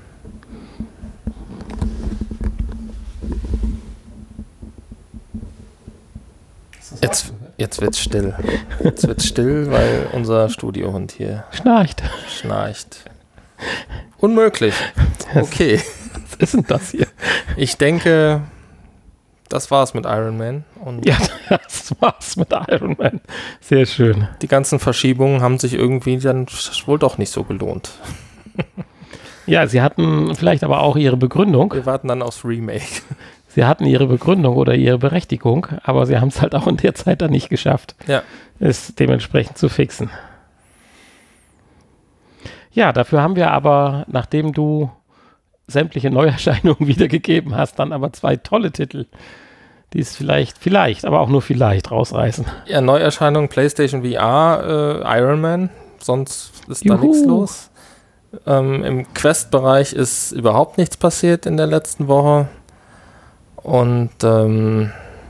Jetzt, jetzt wird's still. Jetzt wird's still, weil unser Studiohund hier schnarcht. Schnarcht. Unmöglich. Okay. Was ist denn das hier? Ich denke, das war's mit Iron Man. Und ja, das war's mit Iron Man. Sehr schön. Die ganzen Verschiebungen haben sich irgendwie dann wohl doch nicht so gelohnt. Ja, sie hatten vielleicht aber auch ihre Begründung. Wir warten dann aufs Remake. Sie hatten ihre Begründung oder ihre Berechtigung, aber sie haben es halt auch in der Zeit dann nicht geschafft, ja. es dementsprechend zu fixen. Ja, dafür haben wir aber, nachdem du sämtliche Neuerscheinungen wiedergegeben hast, dann aber zwei tolle Titel, die es vielleicht, vielleicht, aber auch nur vielleicht rausreißen. Ja, Neuerscheinungen, PlayStation V R, äh, Iron Man, sonst ist Juhu. da nichts los. Ähm, Im Quest-Bereich ist überhaupt nichts passiert in der letzten Woche. Und ähm,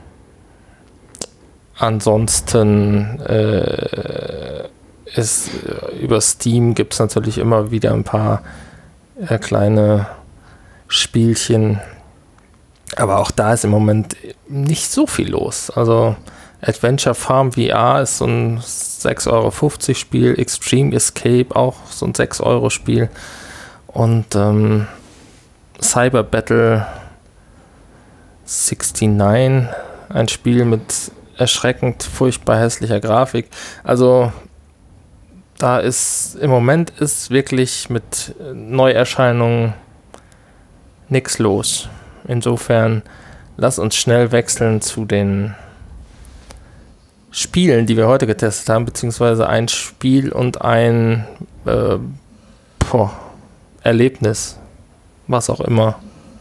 ansonsten äh, ist äh, über Steam gibt es natürlich immer wieder ein paar äh, kleine Spielchen. Aber auch da ist im Moment nicht so viel los. Also Adventure Farm V R ist so ein sechs Euro fünfzig Spiel, Extreme Escape auch so ein sechs Euro Spiel und ähm, Cyber Battle neunundsechzig, ein Spiel mit erschreckend furchtbar hässlicher Grafik. Also da ist im Moment ist wirklich mit Neuerscheinungen nichts los. Insofern lass uns schnell wechseln zu den Spielen, die wir heute getestet haben, beziehungsweise ein Spiel und ein äh, boah, Erlebnis, was auch immer,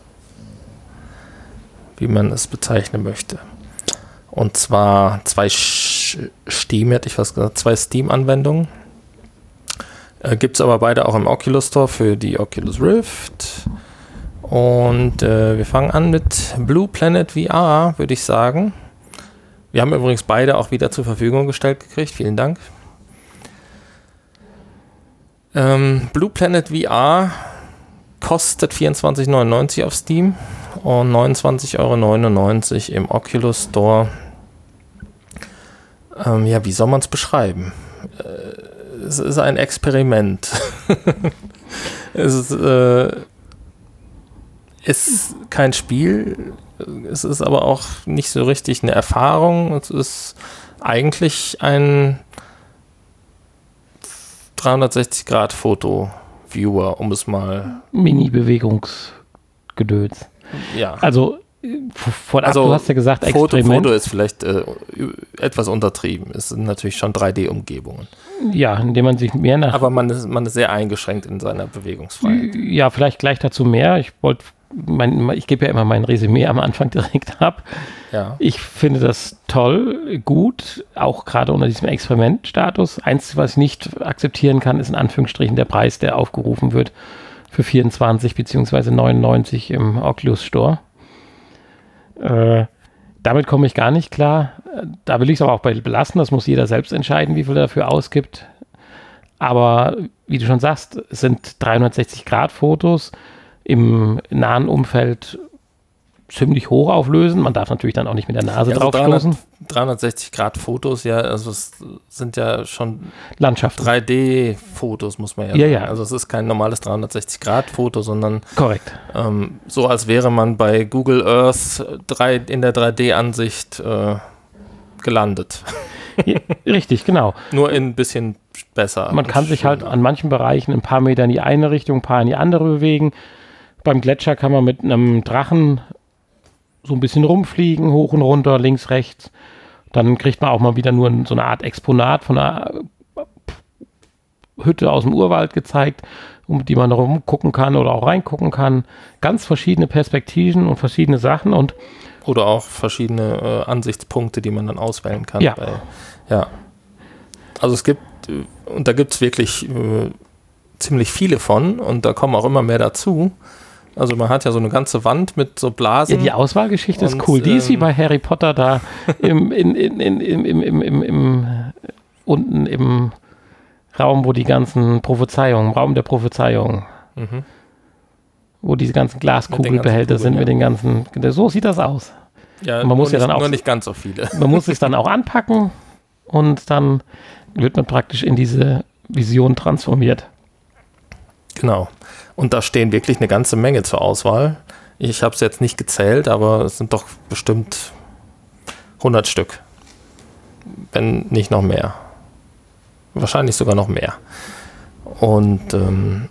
wie man es bezeichnen möchte. Und zwar zwei Sch- Steam, hätte ich was gesagt, zwei Steam-Anwendungen. Äh, gibt es aber beide auch im Oculus Store für die Oculus Rift. Und äh, wir fangen an mit Blue Planet V R, würde ich sagen. Wir haben übrigens beide auch wieder zur Verfügung gestellt gekriegt. Vielen Dank. Ähm, Blue Planet V R kostet vierundzwanzig Euro neunundneunzig auf Steam und neunundzwanzig Euro neunundneunzig im Oculus Store. Ähm, ja, wie soll man es beschreiben? Äh, es ist ein Experiment. es ist, äh, ist kein Spiel. Es ist aber auch nicht so richtig eine Erfahrung. Es ist eigentlich ein dreihundertsechzig Grad Foto-Viewer, um es mal... Mini-Bewegungsgedöns. Ja. Also, von also du hast ja gesagt, Foto, Experiment. Foto ist vielleicht äh, etwas untertrieben. Es sind natürlich schon drei D-Umgebungen. Ja, indem man sich mehr nach... Aber man ist, man ist sehr eingeschränkt in seiner Bewegungsfreiheit. Ja, vielleicht gleich dazu mehr. Ich wollte... Mein, ich gebe ja immer mein Resümee am Anfang direkt ab. Ja. Ich finde das toll, gut, auch gerade unter diesem Experimentstatus. Eins, was ich nicht akzeptieren kann, ist in Anführungsstrichen der Preis, der aufgerufen wird für vierundzwanzig beziehungsweise neunundneunzig im Oculus Store. Äh, damit komme ich gar nicht klar. Da will ich es aber auch bei belassen. Das muss jeder selbst entscheiden, wie viel er dafür ausgibt. Aber wie du schon sagst, es sind dreihundertsechzig Grad Fotos im nahen Umfeld ziemlich hoch auflösen. Man darf natürlich dann auch nicht mit der Nase ja, drauf also stoßen. dreihundertsechzig Grad Fotos, ja, also es sind ja schon Landschaften. drei D-Fotos, muss man ja, ja sagen. Ja. Also es ist kein normales dreihundertsechzig Grad Foto, sondern korrekt. Ähm, so, als wäre man bei Google Earth drei, in der drei D-Ansicht äh, gelandet. Ja, richtig, genau. Nur ein bisschen besser. Man kann sich halt an manchen Bereichen ein paar Meter in die eine Richtung, ein paar in die andere bewegen. Beim Gletscher kann man mit einem Drachen so ein bisschen rumfliegen, hoch und runter, links, rechts. Dann kriegt man auch mal wieder nur so eine Art Exponat von einer Hütte aus dem Urwald gezeigt, um die man rumgucken kann oder auch reingucken kann. Ganz verschiedene Perspektiven und verschiedene Sachen und oder auch verschiedene äh, Ansichtspunkte, die man dann auswählen kann. Ja. Bei, ja. Also es gibt, äh, und da gibt es wirklich äh, ziemlich viele von und da kommen auch immer mehr dazu. Also man hat ja so eine ganze Wand mit so Blasen. Ja, die Auswahlgeschichte und, ist cool. Die ähm, ist wie bei Harry Potter da im, in, in, in, im, im, im, im, im, unten im Raum, wo die ganzen Prophezeiungen, Raum der Prophezeiungen, mhm. wo diese ganzen Glaskugelbehälter ganzen sind Kugeln, mit den ganzen, so sieht das aus. Ja, man muss nur, ja nicht, dann auch, nur nicht ganz so viele. Man muss es dann auch anpacken und dann wird man praktisch in diese Vision transformiert. Genau. Und da stehen wirklich eine ganze Menge zur Auswahl. Ich habe es jetzt nicht gezählt, aber es sind doch bestimmt hundert Stück. Wenn nicht noch mehr. Wahrscheinlich sogar noch mehr. Und ähm,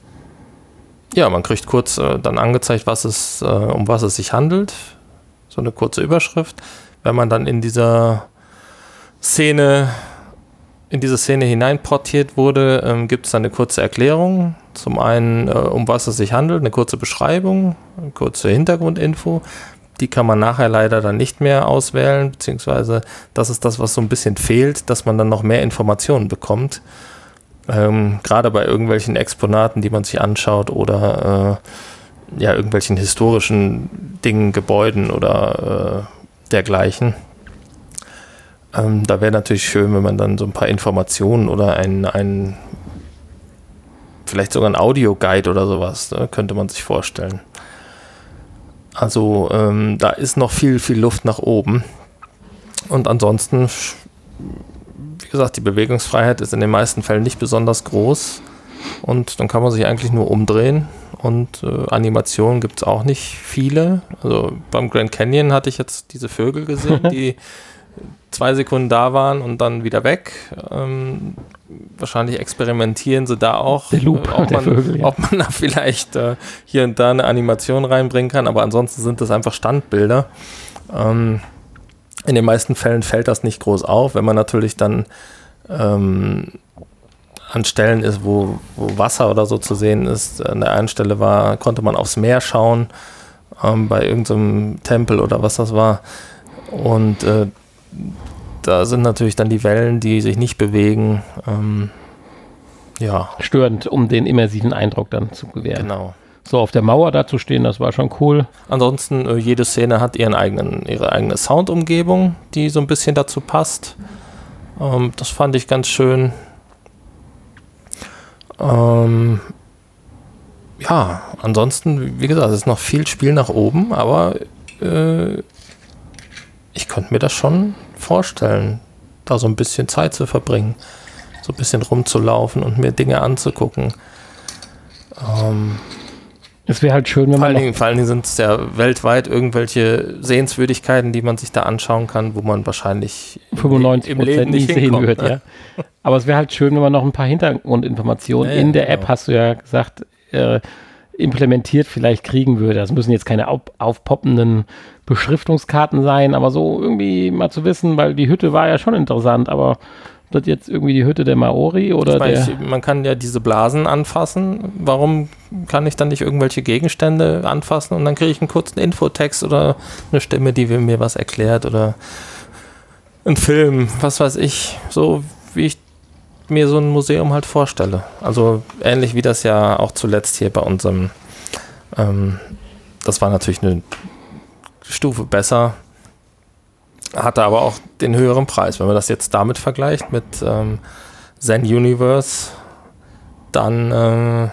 ja, man kriegt kurz äh, dann angezeigt, was es, äh, um was es sich handelt. So eine kurze Überschrift. Wenn man dann in dieser Szene in diese Szene hineinportiert wurde, ähm, gibt es dann eine kurze Erklärung. Zum einen, äh, um was es sich handelt, eine kurze Beschreibung, eine kurze Hintergrundinfo. Die kann man nachher leider dann nicht mehr auswählen, beziehungsweise das ist das, was so ein bisschen fehlt, dass man dann noch mehr Informationen bekommt. Ähm, gerade bei irgendwelchen Exponaten, die man sich anschaut oder äh, ja, irgendwelchen historischen Dingen, Gebäuden oder äh, dergleichen. Ähm, da wäre natürlich schön, wenn man dann so ein paar Informationen oder ein, ein vielleicht sogar ein Audio-Guide oder sowas, ne, könnte man sich vorstellen. Also ähm, da ist noch viel, viel Luft nach oben. Und ansonsten, wie gesagt, die Bewegungsfreiheit ist in den meisten Fällen nicht besonders groß. Und dann kann man sich eigentlich nur umdrehen. Und äh, Animationen gibt es auch nicht viele. Also beim Grand Canyon hatte ich jetzt diese Vögel gesehen, die zwei Sekunden da waren und dann wieder weg. Ähm, wahrscheinlich experimentieren sie da auch, der Loop, äh, ob, der man, Vögel, ja. ob man da vielleicht äh, hier und da eine Animation reinbringen kann, aber ansonsten sind das einfach Standbilder. Ähm, in den meisten Fällen fällt das nicht groß auf, wenn man natürlich dann ähm, an Stellen ist, wo, wo Wasser oder so zu sehen ist. An der einen Stelle war, konnte man aufs Meer schauen, ähm, bei irgendeinem Tempel oder was das war. Und äh, da sind natürlich dann die Wellen, die sich nicht bewegen, ähm, ja. Störend, um den immersiven Eindruck dann zu gewähren. Genau. So auf der Mauer da zu stehen, das war schon cool. Ansonsten, äh, jede Szene hat ihren eigenen, ihre eigene Soundumgebung, die so ein bisschen dazu passt. Ähm, das fand ich ganz schön. Ähm, ja, ansonsten, wie gesagt, es ist noch viel Spiel nach oben, aber äh, ich könnte mir das schon vorstellen, da so ein bisschen Zeit zu verbringen, so ein bisschen rumzulaufen und mir Dinge anzugucken. Ähm, Es wäre halt schön, wenn vor man allen Dingen, vor allen Dingen sind es ja weltweit irgendwelche Sehenswürdigkeiten, die man sich da anschauen kann, wo man wahrscheinlich fünfundneunzig Prozent nicht sehen wird, ne? Ja. Aber es wäre halt schön, wenn man noch ein paar Hintergrundinformationen ja, in der genau. App, hast du ja gesagt, äh, implementiert vielleicht kriegen würde. Das müssen jetzt keine auf, aufpoppenden Beschriftungskarten sein, aber so irgendwie mal zu wissen, weil die Hütte war ja schon interessant, aber das jetzt irgendwie die Hütte der Maori oder ich meine, der... Ich, man kann ja diese Blasen anfassen. Warum kann ich dann nicht irgendwelche Gegenstände anfassen und dann kriege ich einen kurzen Infotext oder eine Stimme, die mir was erklärt oder einen Film, was weiß ich. So wie ich mir so ein Museum halt vorstelle. Also ähnlich wie das ja auch zuletzt hier bei unserem, ähm, das war natürlich eine Stufe besser, hatte aber auch den höheren Preis. Wenn man das jetzt damit vergleicht mit ähm, Zen Universe, dann äh,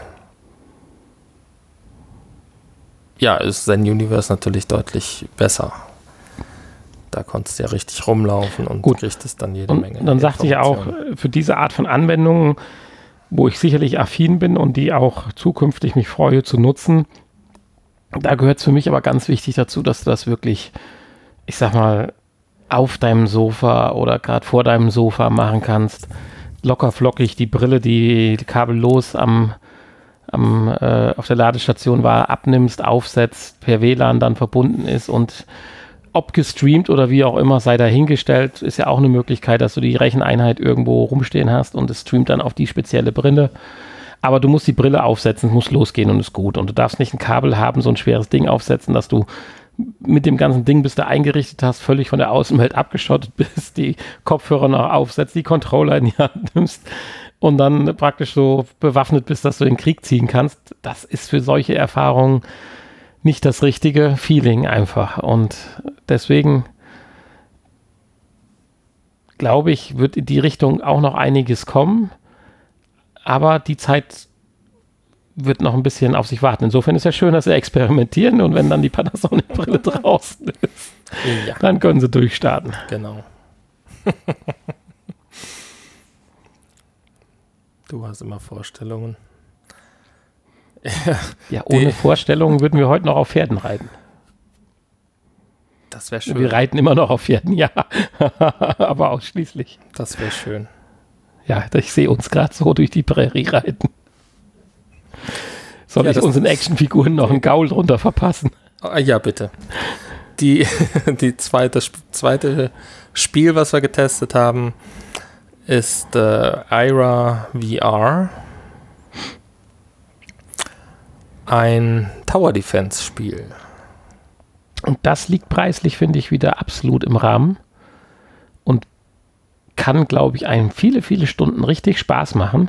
ja, ist Zen Universe natürlich deutlich besser. Da konntest du ja richtig rumlaufen und Gut. kriegst es dann jede und Menge. Dann sagte ich auch, für diese Art von Anwendungen, wo ich sicherlich affin bin und die auch zukünftig mich freue zu nutzen, da gehört es für mich aber ganz wichtig dazu, dass du das wirklich, ich sag mal, auf deinem Sofa oder gerade vor deinem Sofa machen kannst. Locker flockig die Brille, die kabellos am, am, äh, auf der Ladestation war, abnimmst, aufsetzt, per W L A N dann verbunden ist und ob gestreamt oder wie auch immer, sei dahingestellt, ist ja auch eine Möglichkeit, dass du die Recheneinheit irgendwo rumstehen hast und es streamt dann auf die spezielle Brille. Aber du musst die Brille aufsetzen, es muss losgehen und ist gut. Und du darfst nicht ein Kabel haben, so ein schweres Ding aufsetzen, dass du mit dem ganzen Ding, bis du eingerichtet hast, völlig von der Außenwelt abgeschottet bist, die Kopfhörer noch aufsetzt, die Controller in die Hand nimmst und dann praktisch so bewaffnet bist, dass du in den Krieg ziehen kannst. Das ist für solche Erfahrungen nicht das richtige Feeling einfach. Und deswegen glaube ich, wird in die Richtung auch noch einiges kommen. Aber die Zeit wird noch ein bisschen auf sich warten. Insofern ist ja schön, dass sie experimentieren und wenn dann die Panasonic-Brille draußen ist, ja. dann können sie durchstarten. Genau. Du hast immer Vorstellungen. Ja, ohne die, Vorstellungen würden wir heute noch auf Pferden reiten. Das wäre schön. Wir reiten immer noch auf Pferden, ja. Aber ausschließlich. Das wäre schön. Ja, ich sehe uns gerade so durch die Prärie reiten. Soll ja, ich unseren Actionfiguren noch einen Gaul drunter verpassen? Ja, bitte. Die, die zweite, zweite Spiel, was wir getestet haben, ist äh, Ira V R. Ein Tower Defense Spiel. Und das liegt preislich, finde ich, wieder absolut im Rahmen und kann, glaube ich, einem viele, viele Stunden richtig Spaß machen.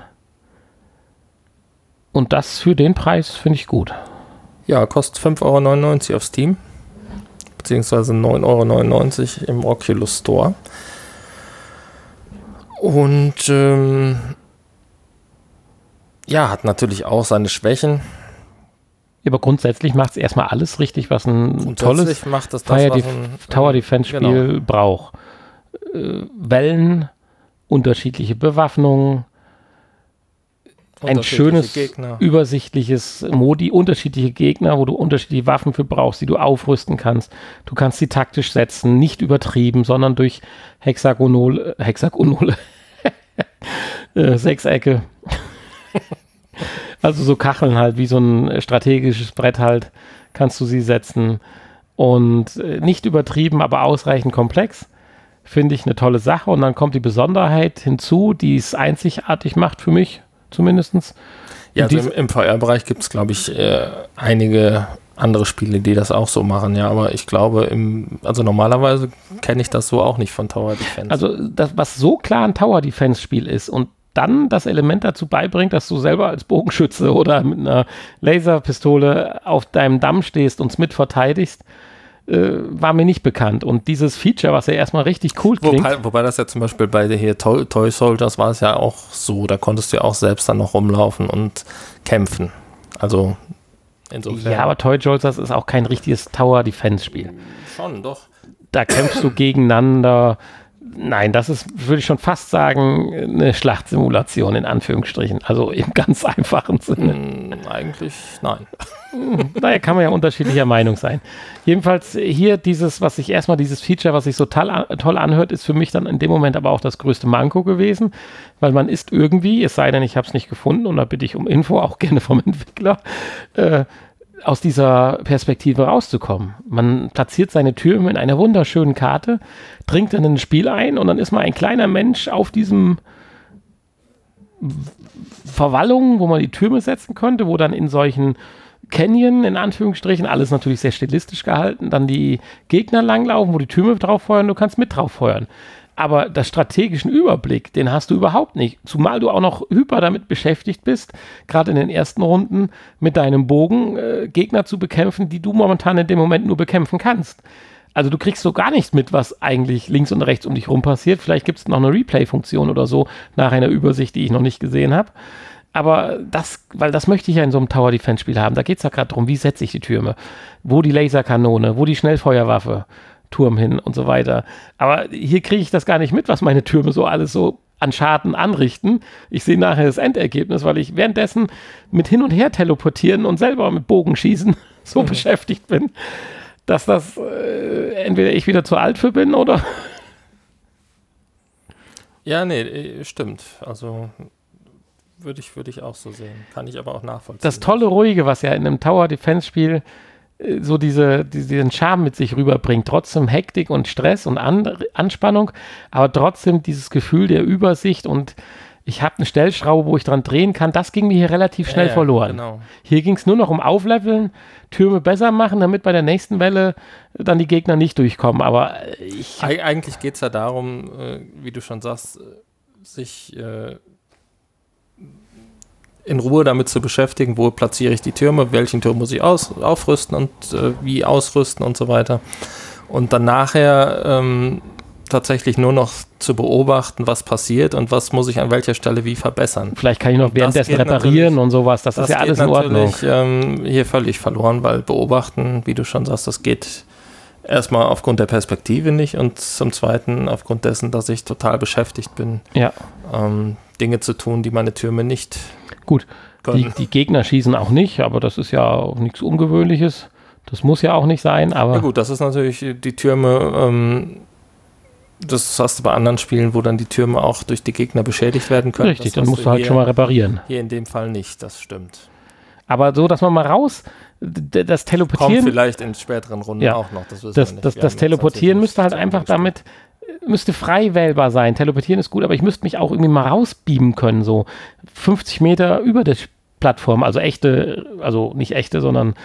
Und das für den Preis finde ich gut. Ja, kostet fünf Euro neunundneunzig auf Steam, beziehungsweise neun Euro neunundneunzig im Oculus Store. Und ähm, ja, hat natürlich auch seine Schwächen. Aber grundsätzlich macht es erstmal alles richtig, was ein tolles macht das Fire das, Def- ein, Tower Defense Spiel genau. braucht. Äh, Wellen, unterschiedliche Bewaffnungen, ein schönes, Gegner. übersichtliches Modi, unterschiedliche Gegner, wo du unterschiedliche Waffen für brauchst, die du aufrüsten kannst. Du kannst sie taktisch setzen, nicht übertrieben, sondern durch Hexagonole, Hexagonole, äh, Sechsecke. Also so Kacheln halt, wie so ein strategisches Brett halt, kannst du sie setzen. Und äh, nicht übertrieben, aber ausreichend komplex. Finde ich eine tolle Sache. Und dann kommt die Besonderheit hinzu, die es einzigartig macht für mich, zumindest. Ja, also im, im V R-Bereich gibt es, glaube ich, äh, einige andere Spiele, die das auch so machen, ja, aber ich glaube, im, also normalerweise kenne ich das so auch nicht von Tower Defense. Also das, was so klar ein Tower Defense Spiel ist und dann das Element dazu beibringt, dass du selber als Bogenschütze oder mit einer Laserpistole auf deinem Damm stehst und es mit verteidigst, äh, war mir nicht bekannt. Und dieses Feature, was ja erstmal richtig cool klingt. Wobei, wobei das ja zum Beispiel bei hier Toy, Toy Soldiers war es ja auch so, da konntest du ja auch selbst dann noch rumlaufen und kämpfen. Also insofern. Ja, aber Toy Soldiers ist auch kein richtiges Tower Defense Spiel. Schon, doch. Da kämpfst du gegeneinander. nein, das ist, würde ich schon fast sagen, eine Schlachtsimulation in Anführungsstrichen. Also im ganz einfachen Sinne. Hm, eigentlich nein. Naja, kann man ja unterschiedlicher Meinung sein. Jedenfalls hier dieses, was sich erstmal dieses Feature, was sich so toll, toll anhört, ist für mich dann in dem Moment aber auch das größte Manko gewesen, weil man ist irgendwie, es sei denn, ich habe es nicht gefunden und da bitte ich um Info, auch gerne vom Entwickler, äh, aus dieser Perspektive rauszukommen. Man platziert seine Türme in einer wunderschönen Karte, dringt dann in ein Spiel ein und dann ist man ein kleiner Mensch auf diesem Verwallung, wo man die Türme setzen könnte, wo dann in solchen Canyon, in Anführungsstrichen, alles natürlich sehr stilistisch gehalten, dann die Gegner langlaufen, wo die Türme drauf feuern, du kannst mit drauf feuern. Aber das strategischen Überblick, den hast du überhaupt nicht. Zumal du auch noch hyper damit beschäftigt bist, gerade in den ersten Runden mit deinem Bogen äh, Gegner zu bekämpfen, die du momentan in dem Moment nur bekämpfen kannst. Also du kriegst so gar nichts mit, was eigentlich links und rechts um dich rum passiert. Vielleicht gibt es noch eine Replay-Funktion oder so nach einer Übersicht, die ich noch nicht gesehen habe. Aber das, weil das möchte ich ja in so einem Tower-Defense-Spiel haben. Da geht es ja gerade darum, wie setze ich die Türme? Wo die Laserkanone? Wo die Schnellfeuerwaffe? Turm hin und so weiter. Aber hier kriege ich das gar nicht mit, was meine Türme so alles so an Schaden anrichten. Ich sehe nachher das Endergebnis, weil ich währenddessen mit hin und her teleportieren und selber mit Bogen schießen so mhm. beschäftigt bin, dass das äh, entweder ich wieder zu alt für bin oder... Ja, nee, stimmt. Also würde ich, würde ich auch so sehen. Kann ich aber auch nachvollziehen. Das tolle Ruhige, was ja in einem Tower-Defense-Spiel so diese, diesen Charme mit sich rüberbringt, trotzdem Hektik und Stress und An- Anspannung, aber trotzdem dieses Gefühl der Übersicht und ich habe eine Stellschraube, wo ich dran drehen kann, das ging mir hier relativ schnell ja, ja, verloren. Genau. Hier ging es nur noch um Aufleveln, Türme besser machen, damit bei der nächsten Welle dann die Gegner nicht durchkommen, aber ich... Eig- eigentlich geht es ja darum, äh, wie du schon sagst, sich äh, in Ruhe damit zu beschäftigen, wo platziere ich die Türme, welchen Turm muss ich aus, aufrüsten und äh, wie ausrüsten und so weiter. Und dann nachher ähm, tatsächlich nur noch zu beobachten, was passiert und was muss ich an welcher Stelle wie verbessern. Vielleicht kann ich noch währenddessen reparieren und sowas, das, das ist ja alles in Ordnung. Das geht natürlich ähm, hier völlig verloren, weil beobachten, wie du schon sagst, das geht erstmal aufgrund der Perspektive nicht und zum Zweiten aufgrund dessen, dass ich total beschäftigt bin, ja. ähm, Dinge zu tun, die meine Türme nicht Gut, die, die Gegner schießen auch nicht, aber das ist ja auch nichts Ungewöhnliches. Das muss ja auch nicht sein, aber... Ja gut, das ist natürlich die Türme, ähm, das hast du bei anderen Spielen, wo dann die Türme auch durch die Gegner beschädigt werden können. Richtig, dann musst du halt hier, schon mal reparieren. Hier in dem Fall nicht, das stimmt. Aber so, dass man mal raus, d- das Teleportieren... Kommt vielleicht in späteren Runden ja, auch noch, das wissen das, wir nicht. Das, das Teleportieren müsste halt einfach damit... müsste frei wählbar sein. Teleportieren ist gut, aber ich müsste mich auch irgendwie mal rausbeamen können, so fünfzig Meter über der Plattform, also echte, also nicht echte, sondern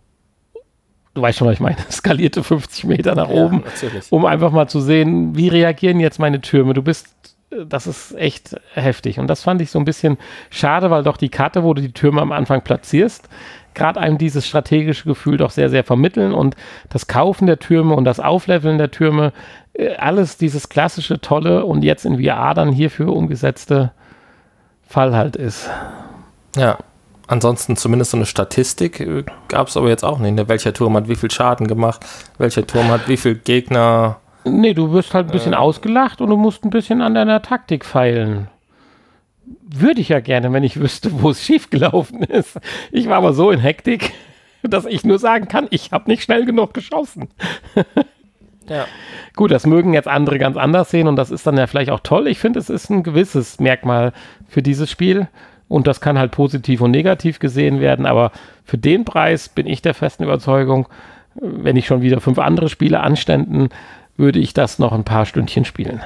du weißt schon, was ich meine, skalierte fünfzig Meter nach ja, oben, natürlich. Um einfach mal zu sehen, wie reagieren jetzt meine Türme. Du bist, das ist echt heftig und das fand ich so ein bisschen schade, weil doch die Karte, wo du die Türme am Anfang platzierst, gerade einem dieses strategische Gefühl doch sehr, sehr vermitteln und das Kaufen der Türme und das Aufleveln der Türme, alles dieses klassische, tolle und jetzt in V R dann hierfür umgesetzte Fall halt ist. Ja, ansonsten zumindest so eine Statistik äh, gab es aber jetzt auch nicht. Ne? Welcher Turm hat wie viel Schaden gemacht, welcher Turm hat wie viel Gegner... Nee, du wirst halt ein bisschen äh, ausgelacht und du musst ein bisschen an deiner Taktik feilen. Würde ich ja gerne, wenn ich wüsste, wo es schiefgelaufen ist. Ich war aber so in Hektik, dass ich nur sagen kann, ich habe nicht schnell genug geschossen. Ja. Gut, das mögen jetzt andere ganz anders sehen und das ist dann ja vielleicht auch toll. Ich finde, es ist ein gewisses Merkmal für dieses Spiel und das kann halt positiv und negativ gesehen werden, aber für den Preis bin ich der festen Überzeugung, wenn ich schon wieder fünf andere Spiele anständen, würde ich das noch ein paar Stündchen spielen.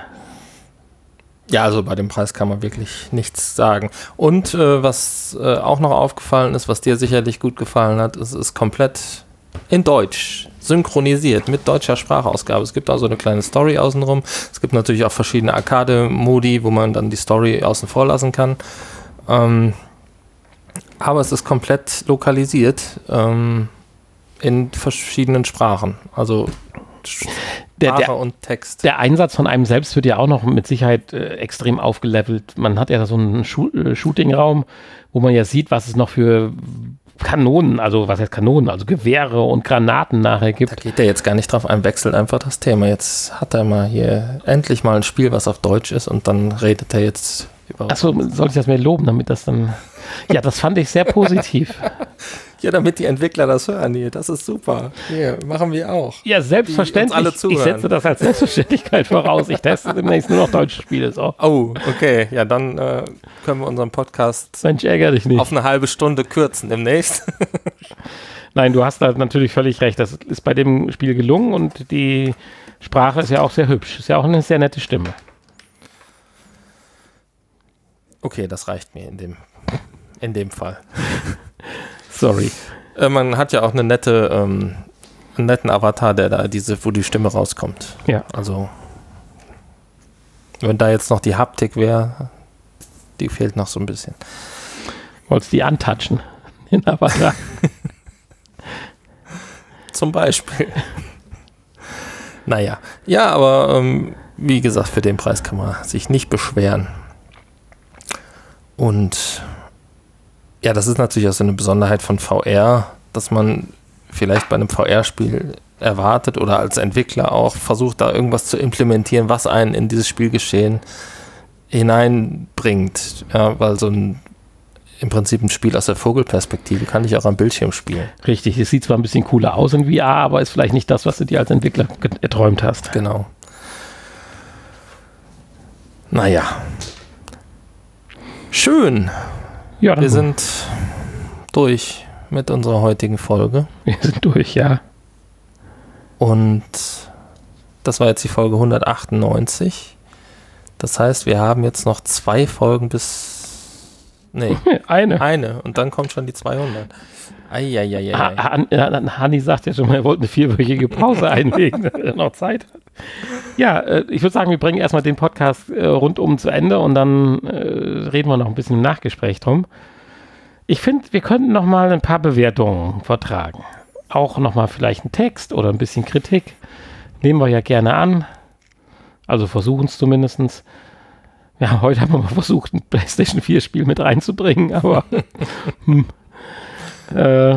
Ja, also bei dem Preis kann man wirklich nichts sagen. Und äh, was äh, auch noch aufgefallen ist, was dir sicherlich gut gefallen hat, es ist komplett in Deutsch synchronisiert mit deutscher Sprachausgabe. Es gibt also eine kleine Story außenrum. Es gibt natürlich auch verschiedene Arcade-Modi, wo man dann die Story außen vor lassen kann. Ähm, aber es ist komplett lokalisiert ähm, in verschiedenen Sprachen. Also Der, der, und Text. Der Einsatz von einem selbst wird ja auch noch mit Sicherheit äh, extrem aufgelevelt. Man hat ja so einen Schu- äh, Shooting-Raum, wo man ja sieht, was es noch für Kanonen, also was heißt Kanonen, also Gewehre und Granaten nachher gibt. Da geht er jetzt gar nicht drauf ein, wechselt einfach das Thema. Jetzt hat er mal hier endlich mal ein Spiel, was auf Deutsch ist und dann redet er jetzt über... Achso, soll ich das mehr loben, damit das dann... Ja, das fand ich sehr positiv. Ja, damit die Entwickler das hören hier, das ist super. Hier, machen wir auch. Ja, selbstverständlich. Alle zuhören. Ich setze das als Selbstverständlichkeit voraus. Ich teste demnächst nur noch deutsche Spiele. So. Oh, okay. Ja, dann äh, können wir unseren Podcast Mensch, ärger dich nicht. auf eine halbe Stunde kürzen demnächst. Nein, du hast da natürlich völlig recht. Das ist bei dem Spiel gelungen und die Sprache ist ja auch sehr hübsch. Ist ja auch eine sehr nette Stimme. Okay, das reicht mir in dem, in dem Fall. Sorry. Äh, man hat ja auch eine nette, ähm, einen netten Avatar, der da diese, wo die Stimme rauskommt. Ja. Also, wenn da jetzt noch die Haptik wäre, die fehlt noch so ein bisschen. Wolltest du die antatschen, den Avatar? Zum Beispiel. Naja. Ja, aber ähm, wie gesagt, für den Preis kann man sich nicht beschweren. Und ja, das ist natürlich auch so eine Besonderheit von V R, dass man vielleicht bei einem V R-Spiel erwartet oder als Entwickler auch versucht, da irgendwas zu implementieren, was einen in dieses Spielgeschehen hineinbringt. Ja, weil so ein im Prinzip ein Spiel aus der Vogelperspektive kann ich auch am Bildschirm spielen. Richtig, es sieht zwar ein bisschen cooler aus in V R, aber ist vielleicht nicht das, was du dir als Entwickler erträumt hast. Genau. Naja. Schön. Ja, wir sind durch mit unserer heutigen Folge. Wir sind durch, ja. Und das war jetzt die Folge hundertachtundneunzig. Das heißt, wir haben jetzt noch zwei Folgen bis... Nee, eine. Eine. Und dann kommt schon die zweihundert. Eieieiei. Han, Han, Hanni sagt ja schon mal, er wollte eine vierwöchige Pause einlegen, wenn er noch Zeit hat. Ja, äh, ich würde sagen, wir bringen erstmal den Podcast äh, rundum zu Ende und dann äh, reden wir noch ein bisschen im Nachgespräch drum. Ich finde, wir könnten noch mal ein paar Bewertungen vertragen. Auch noch mal vielleicht einen Text oder ein bisschen Kritik. Nehmen wir ja gerne an. Also versuchen es zumindest. Ja, heute haben wir mal versucht, ein PlayStation vier Spiel mit reinzubringen, aber hm. äh,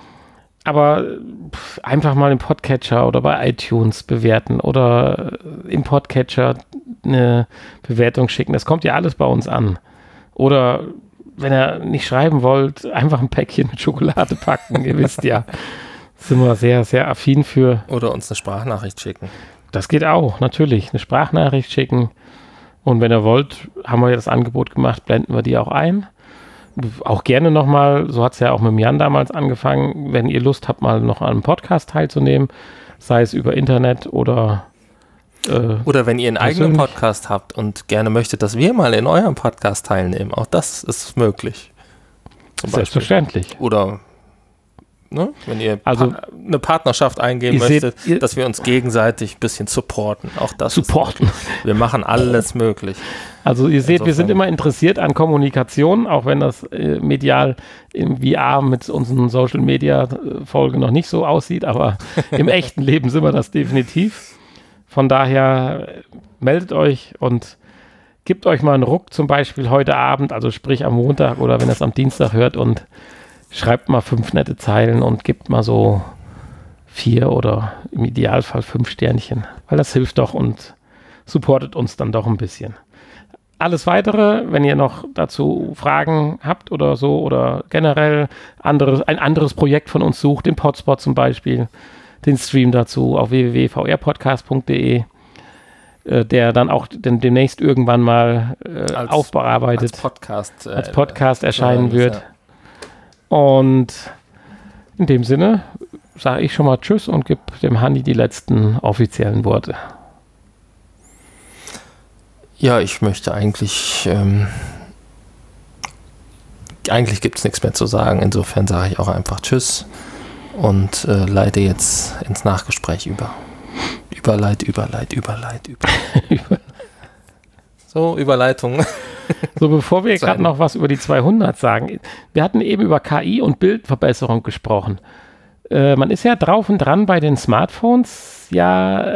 aber pff, einfach mal im Podcatcher oder bei iTunes bewerten oder im Podcatcher eine Bewertung schicken. Das kommt ja alles bei uns an. Oder wenn ihr nicht schreiben wollt, einfach ein Päckchen mit Schokolade packen. Ihr wisst ja, sind wir sehr, sehr affin für. Oder uns eine Sprachnachricht schicken. Das geht auch, natürlich. Eine Sprachnachricht schicken. Und wenn ihr wollt, haben wir ja das Angebot gemacht, blenden wir die auch ein. Auch gerne nochmal, so hat es ja auch mit dem Jan damals angefangen, wenn ihr Lust habt, mal noch an einem Podcast teilzunehmen, sei es über Internet oder äh, Oder wenn ihr einen eigenen Podcast habt und gerne möchtet, dass wir mal in eurem Podcast teilnehmen, auch das ist möglich. Zum Selbstverständlich. Beispiel. Oder ne, wenn ihr also, pa- eine Partnerschaft eingehen möchtet, seht, ihr, dass wir uns gegenseitig ein bisschen supporten. Auch das supporten. Wir machen alles möglich. Also ihr seht, Insofern. Wir sind immer interessiert an Kommunikation, auch wenn das äh, medial im V R mit unseren Social-Media-Folgen noch nicht so aussieht, aber im echten Leben sind wir das definitiv. Von daher äh, meldet euch und gebt euch mal einen Ruck, zum Beispiel heute Abend, also sprich am Montag oder wenn ihr es am Dienstag hört und schreibt mal fünf nette Zeilen und gebt mal so vier oder im Idealfall fünf Sternchen, weil das hilft doch und supportet uns dann doch ein bisschen. Alles Weitere, wenn ihr noch dazu Fragen habt oder so oder generell anderes, ein anderes Projekt von uns sucht, den Podspot zum Beispiel, den Stream dazu auf w w w punkt v r podcast punkt d e, äh, der dann auch dem, demnächst irgendwann mal äh, als, aufbearbeitet, als Podcast, äh, als Podcast äh, erscheinen äh, wird. Ja. Und in dem Sinne sage ich schon mal Tschüss und gebe dem Hanni die letzten offiziellen Worte. Ja, ich möchte eigentlich, ähm, eigentlich gibt es nichts mehr zu sagen. Insofern sage ich auch einfach Tschüss und äh, leite jetzt ins Nachgespräch über. Überleit, überleit, überleit, überleit. So, Überleitung. So, bevor wir gerade noch was über die zweihundert sagen. Wir hatten eben über K I und Bildverbesserung gesprochen. Äh, man ist ja drauf und dran bei den Smartphones, ja,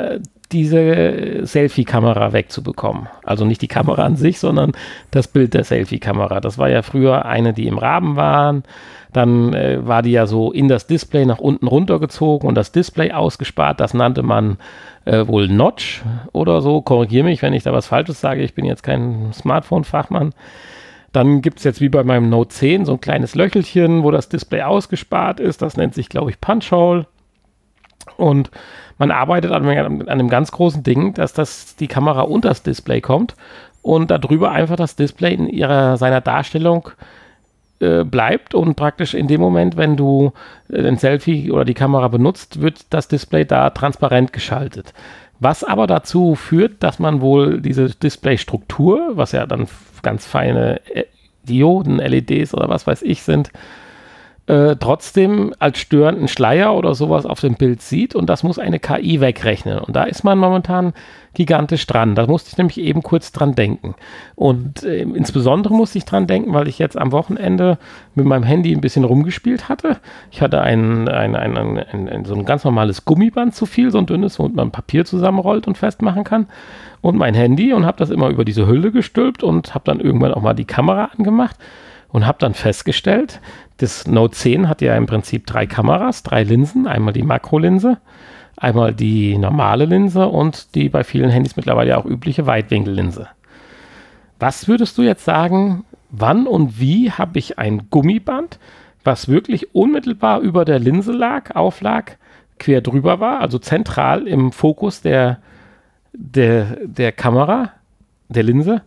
diese Selfie-Kamera wegzubekommen. Also nicht die Kamera an sich, sondern das Bild der Selfie-Kamera. Das war ja früher eine, die im Rahmen waren. Dann äh, war die ja so in das Display nach unten runtergezogen und das Display ausgespart. Das nannte man äh, wohl Notch oder so. Korrigiere mich, wenn ich da was Falsches sage. Ich bin jetzt kein Smartphone-Fachmann. Dann gibt es jetzt wie bei meinem Note zehn so ein kleines Löchelchen, wo das Display ausgespart ist. Das nennt sich, glaube ich, Punch-Hole. Und man arbeitet an, an einem ganz großen Ding, dass das die Kamera unter das Display kommt und darüber einfach das Display in ihrer, seiner Darstellung äh, bleibt und praktisch in dem Moment, wenn du äh, ein Selfie oder die Kamera benutzt, wird das Display da transparent geschaltet. Was aber dazu führt, dass man wohl diese Displaystruktur, was ja dann ganz feine Dioden, L E Ds oder was weiß ich sind, Äh, trotzdem als störenden Schleier oder sowas auf dem Bild sieht und das muss eine K I wegrechnen. Und da ist man momentan gigantisch dran. Da musste ich nämlich eben kurz dran denken. Und äh, insbesondere musste ich dran denken, weil ich jetzt am Wochenende mit meinem Handy ein bisschen rumgespielt hatte. Ich hatte ein, ein, ein, ein, ein, ein so ein ganz normales Gummiband zu viel, so ein dünnes, womit man Papier zusammenrollt und festmachen kann. Und mein Handy und habe das immer über diese Hülle gestülpt und habe dann irgendwann auch mal die Kamera angemacht. Und habe dann festgestellt, das Note zehn hat ja im Prinzip drei Kameras, drei Linsen. Einmal die Makrolinse, einmal die normale Linse und die bei vielen Handys mittlerweile auch übliche Weitwinkellinse. Was würdest du jetzt sagen, wann und wie habe ich ein Gummiband, was wirklich unmittelbar über der Linse lag, auflag, quer drüber war, also zentral im Fokus der, der, der Kamera, der Linse?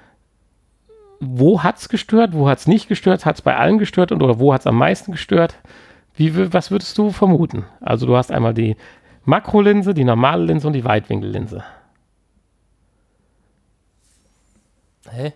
Wo hat es gestört, wo hat es nicht gestört, hat es bei allen gestört und oder wo hat es am meisten gestört? Wie, was würdest du vermuten? Also du hast einmal die Makrolinse, die normale Linse und die Weitwinkellinse. Hä?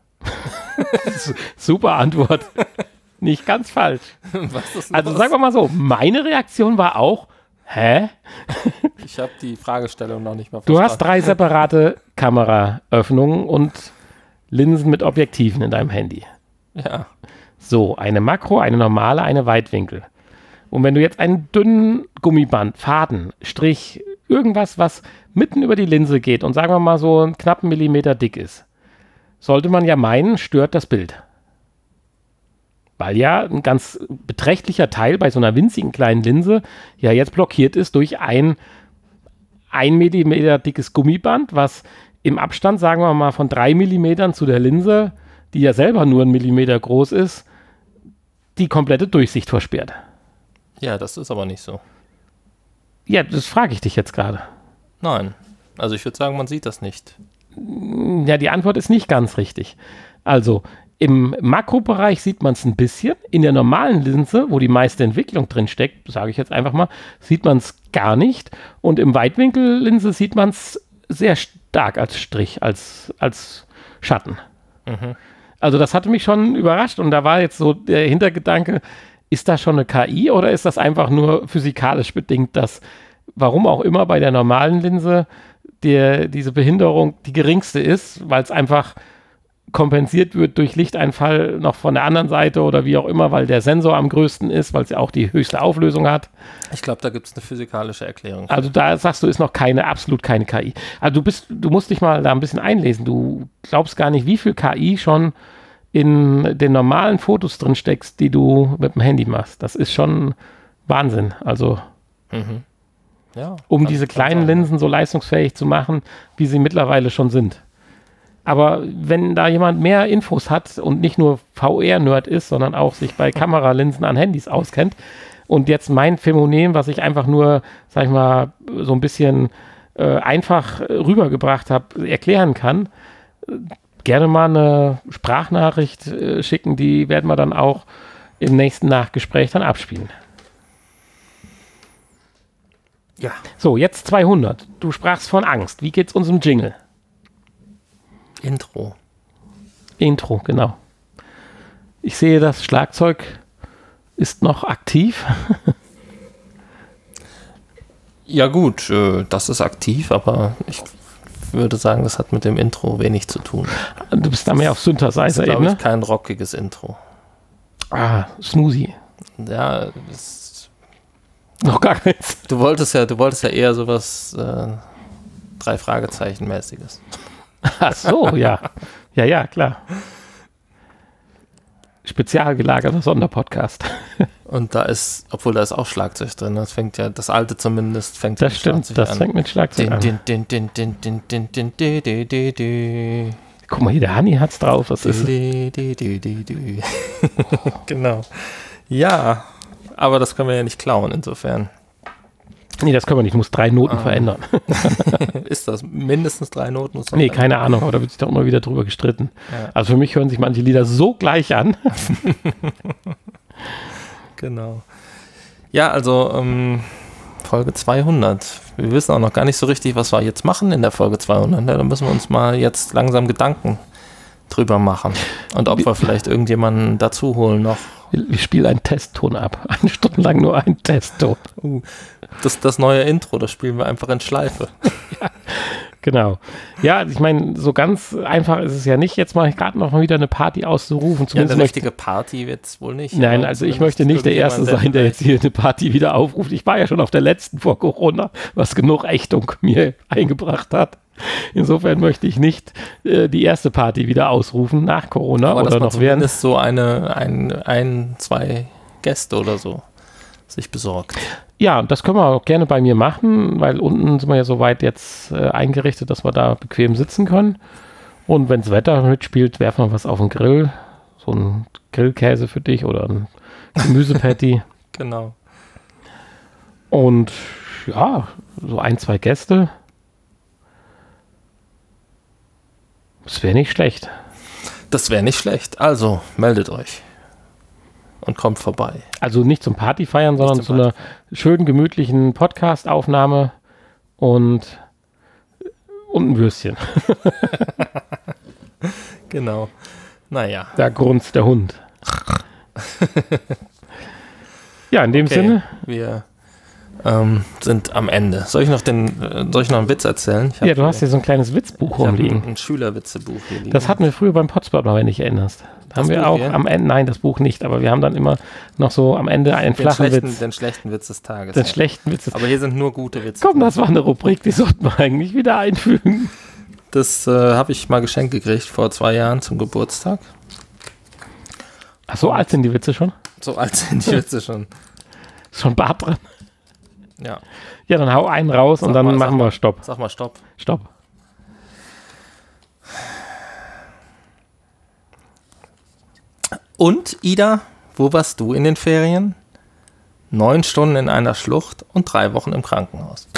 Super Antwort. Nicht ganz falsch. Was ist Also los? sagen wir mal so, meine Reaktion war auch, hä? Ich habe die Fragestellung noch nicht mal Du verstanden. hast drei separate Kameraöffnungen und Linsen mit Objektiven in deinem Handy. Ja. So, eine Makro, eine normale, eine Weitwinkel. Und wenn du jetzt einen dünnen Gummiband, Faden, Strich, irgendwas, was mitten über die Linse geht und sagen wir mal so einen knappen Millimeter dick ist, sollte man ja meinen, stört das Bild. Weil ja ein ganz beträchtlicher Teil bei so einer winzigen kleinen Linse ja jetzt blockiert ist durch ein ein Millimeter dickes Gummiband, was im Abstand, sagen wir mal, von drei Millimetern zu der Linse, die ja selber nur ein Millimeter groß ist, die komplette Durchsicht versperrt. Ja, das ist aber nicht so. Ja, das frage ich dich jetzt gerade. Nein. Also ich würde sagen, man sieht das nicht. Ja, die Antwort ist nicht ganz richtig. Also im Makrobereich sieht man es ein bisschen. In der normalen Linse, wo die meiste Entwicklung drin steckt, sage ich jetzt einfach mal, sieht man es gar nicht. Und im Weitwinkellinse sieht man es sehr stark als Strich, als, als Schatten. Mhm. Also das hatte mich schon überrascht und da war jetzt so der Hintergedanke, ist das schon eine K I oder ist das einfach nur physikalisch bedingt, dass, warum auch immer bei der normalen Linse der, diese Behinderung die geringste ist, weil es einfach kompensiert wird durch Lichteinfall noch von der anderen Seite oder wie auch immer, weil der Sensor am größten ist, weil es ja auch die höchste Auflösung hat. Ich glaube, da gibt es eine physikalische Erklärung. Also da sagst du, ist noch keine, absolut keine K I. Also du bist, du musst dich mal da ein bisschen einlesen. Du glaubst gar nicht, wie viel K I schon in den normalen Fotos drin steckst, die du mit dem Handy machst. Das ist schon Wahnsinn. Also Mhm. Ja, um kann- diese kann kleinen sein. Linsen so leistungsfähig zu machen, wie sie mittlerweile schon sind. Aber wenn da jemand mehr Infos hat und nicht nur V R-Nerd ist, sondern auch sich bei Kameralinsen an Handys auskennt und jetzt mein Phänomen, was ich einfach nur, sag ich mal, so ein bisschen äh, einfach rübergebracht habe, erklären kann, äh, gerne mal eine Sprachnachricht äh, schicken, die werden wir dann auch im nächsten Nachgespräch dann abspielen. Ja. So, jetzt zweihundert. Du sprachst von Angst. Wie geht's uns im Jingle? Intro. Intro, genau. Ich sehe, das Schlagzeug ist noch aktiv. Ja gut, äh, das ist aktiv, aber ich würde sagen, das hat mit dem Intro wenig zu tun. Du bist da mehr auf Das ist, glaube Synthesizer-Ebene. ich, kein rockiges Intro. Ah, Smoothie. Ja, das, Noch gar keins. du wolltest ja, du wolltest ja eher sowas, äh, drei Fragezeichen mäßiges. Ach so, ja. Ja, ja, klar. Spezial gelagerter Sonderpodcast. Und da ist, obwohl da ist auch Schlagzeug drin, das fängt ja, das alte zumindest fängt das mit stimmt, Schlagzeug das an. Fängt mit Schlagzeug an. Din, din, din, din, din, din, din, din, din, din, din. Guck mal hier, der Hanni hat's drauf, was ist din, din, din, din, din. Genau. Ja, aber das können wir ja nicht klauen, insofern. Nee, das können wir nicht, ich muss drei Noten ah. verändern. Ist das mindestens drei Noten? Muss nee, keine Ahnung, aber da wird sich doch immer wieder drüber gestritten. Ja. Also für mich hören sich manche Lieder so gleich an. Genau. Ja, also ähm, Folge zweihundert. Wir wissen auch noch gar nicht so richtig, was wir jetzt machen in der Folge zweihundert. Ja, da müssen wir uns mal jetzt langsam Gedanken drüber machen. Und ob wir vielleicht irgendjemanden dazu holen noch. Wir spielen einen Testton ab. Eine Stunde lang nur einen Testton. Uh, das das neue Intro, das spielen wir einfach in Schleife. Ja, genau. Ja, ich meine, so ganz einfach ist es ja nicht, jetzt mal gerade noch mal wieder eine Party auszurufen. Ja, eine richtige Party wird es wohl nicht. Nein, also ich möchte nicht der Erste sein, der jetzt hier eine Party wieder aufruft. Ich war ja schon auf der letzten vor Corona, was genug Ächtung mir eingebracht hat. Insofern möchte ich nicht äh, die erste Party wieder ausrufen nach Corona. Aber oder noch während. Ist so eine, ein, ein, zwei Gäste oder so sich besorgt. Ja, das können wir auch gerne bei mir machen, weil unten sind wir ja so weit jetzt äh, eingerichtet, dass wir da bequem sitzen können. Und wenn das Wetter mitspielt, werfen wir was auf den Grill. So ein Grillkäse für dich oder ein Gemüsepatty. Genau. Und ja, so ein, zwei Gäste. Das wäre nicht schlecht. Das wäre nicht schlecht. Also, meldet euch. Und kommt vorbei. Also nicht zum Party feiern, sondern zu einer schönen, gemütlichen Podcast-Aufnahme und, und ein Würstchen. Genau. Naja. Da grunzt der Hund. Ja, in dem okay, Sinne. Wir ähm, sind am Ende. Soll ich noch den, äh, soll ich noch einen Witz erzählen? Ja, du hast hier so ein kleines Witzbuch rumliegen. Ein, ein Schülerwitzebuch hier liegen. Das hatten wir früher beim Potspot mal, wenn du dich erinnerst. Da haben wir Buch auch hier? Am Ende, nein, das Buch nicht, aber wir haben dann immer noch so am Ende einen den flachen Witz. Den schlechten Witz des Tages. Den ja. schlechten Witz des Aber hier sind nur gute Witze. Komm, das war eine Rubrik, die sollten wir eigentlich wieder einfügen. Das äh, habe ich mal geschenkt gekriegt vor zwei Jahren zum Geburtstag. Ach, so alt sind die Witze schon? So alt sind die Witze schon. Ist schon Bart dran. Ja. Ja, dann hau einen raus sag und dann mal, machen wir Stopp. Sag mal Stopp. Stopp. Und, Ida, wo warst du in den Ferien? Neun Stunden in einer Schlucht und drei Wochen im Krankenhaus.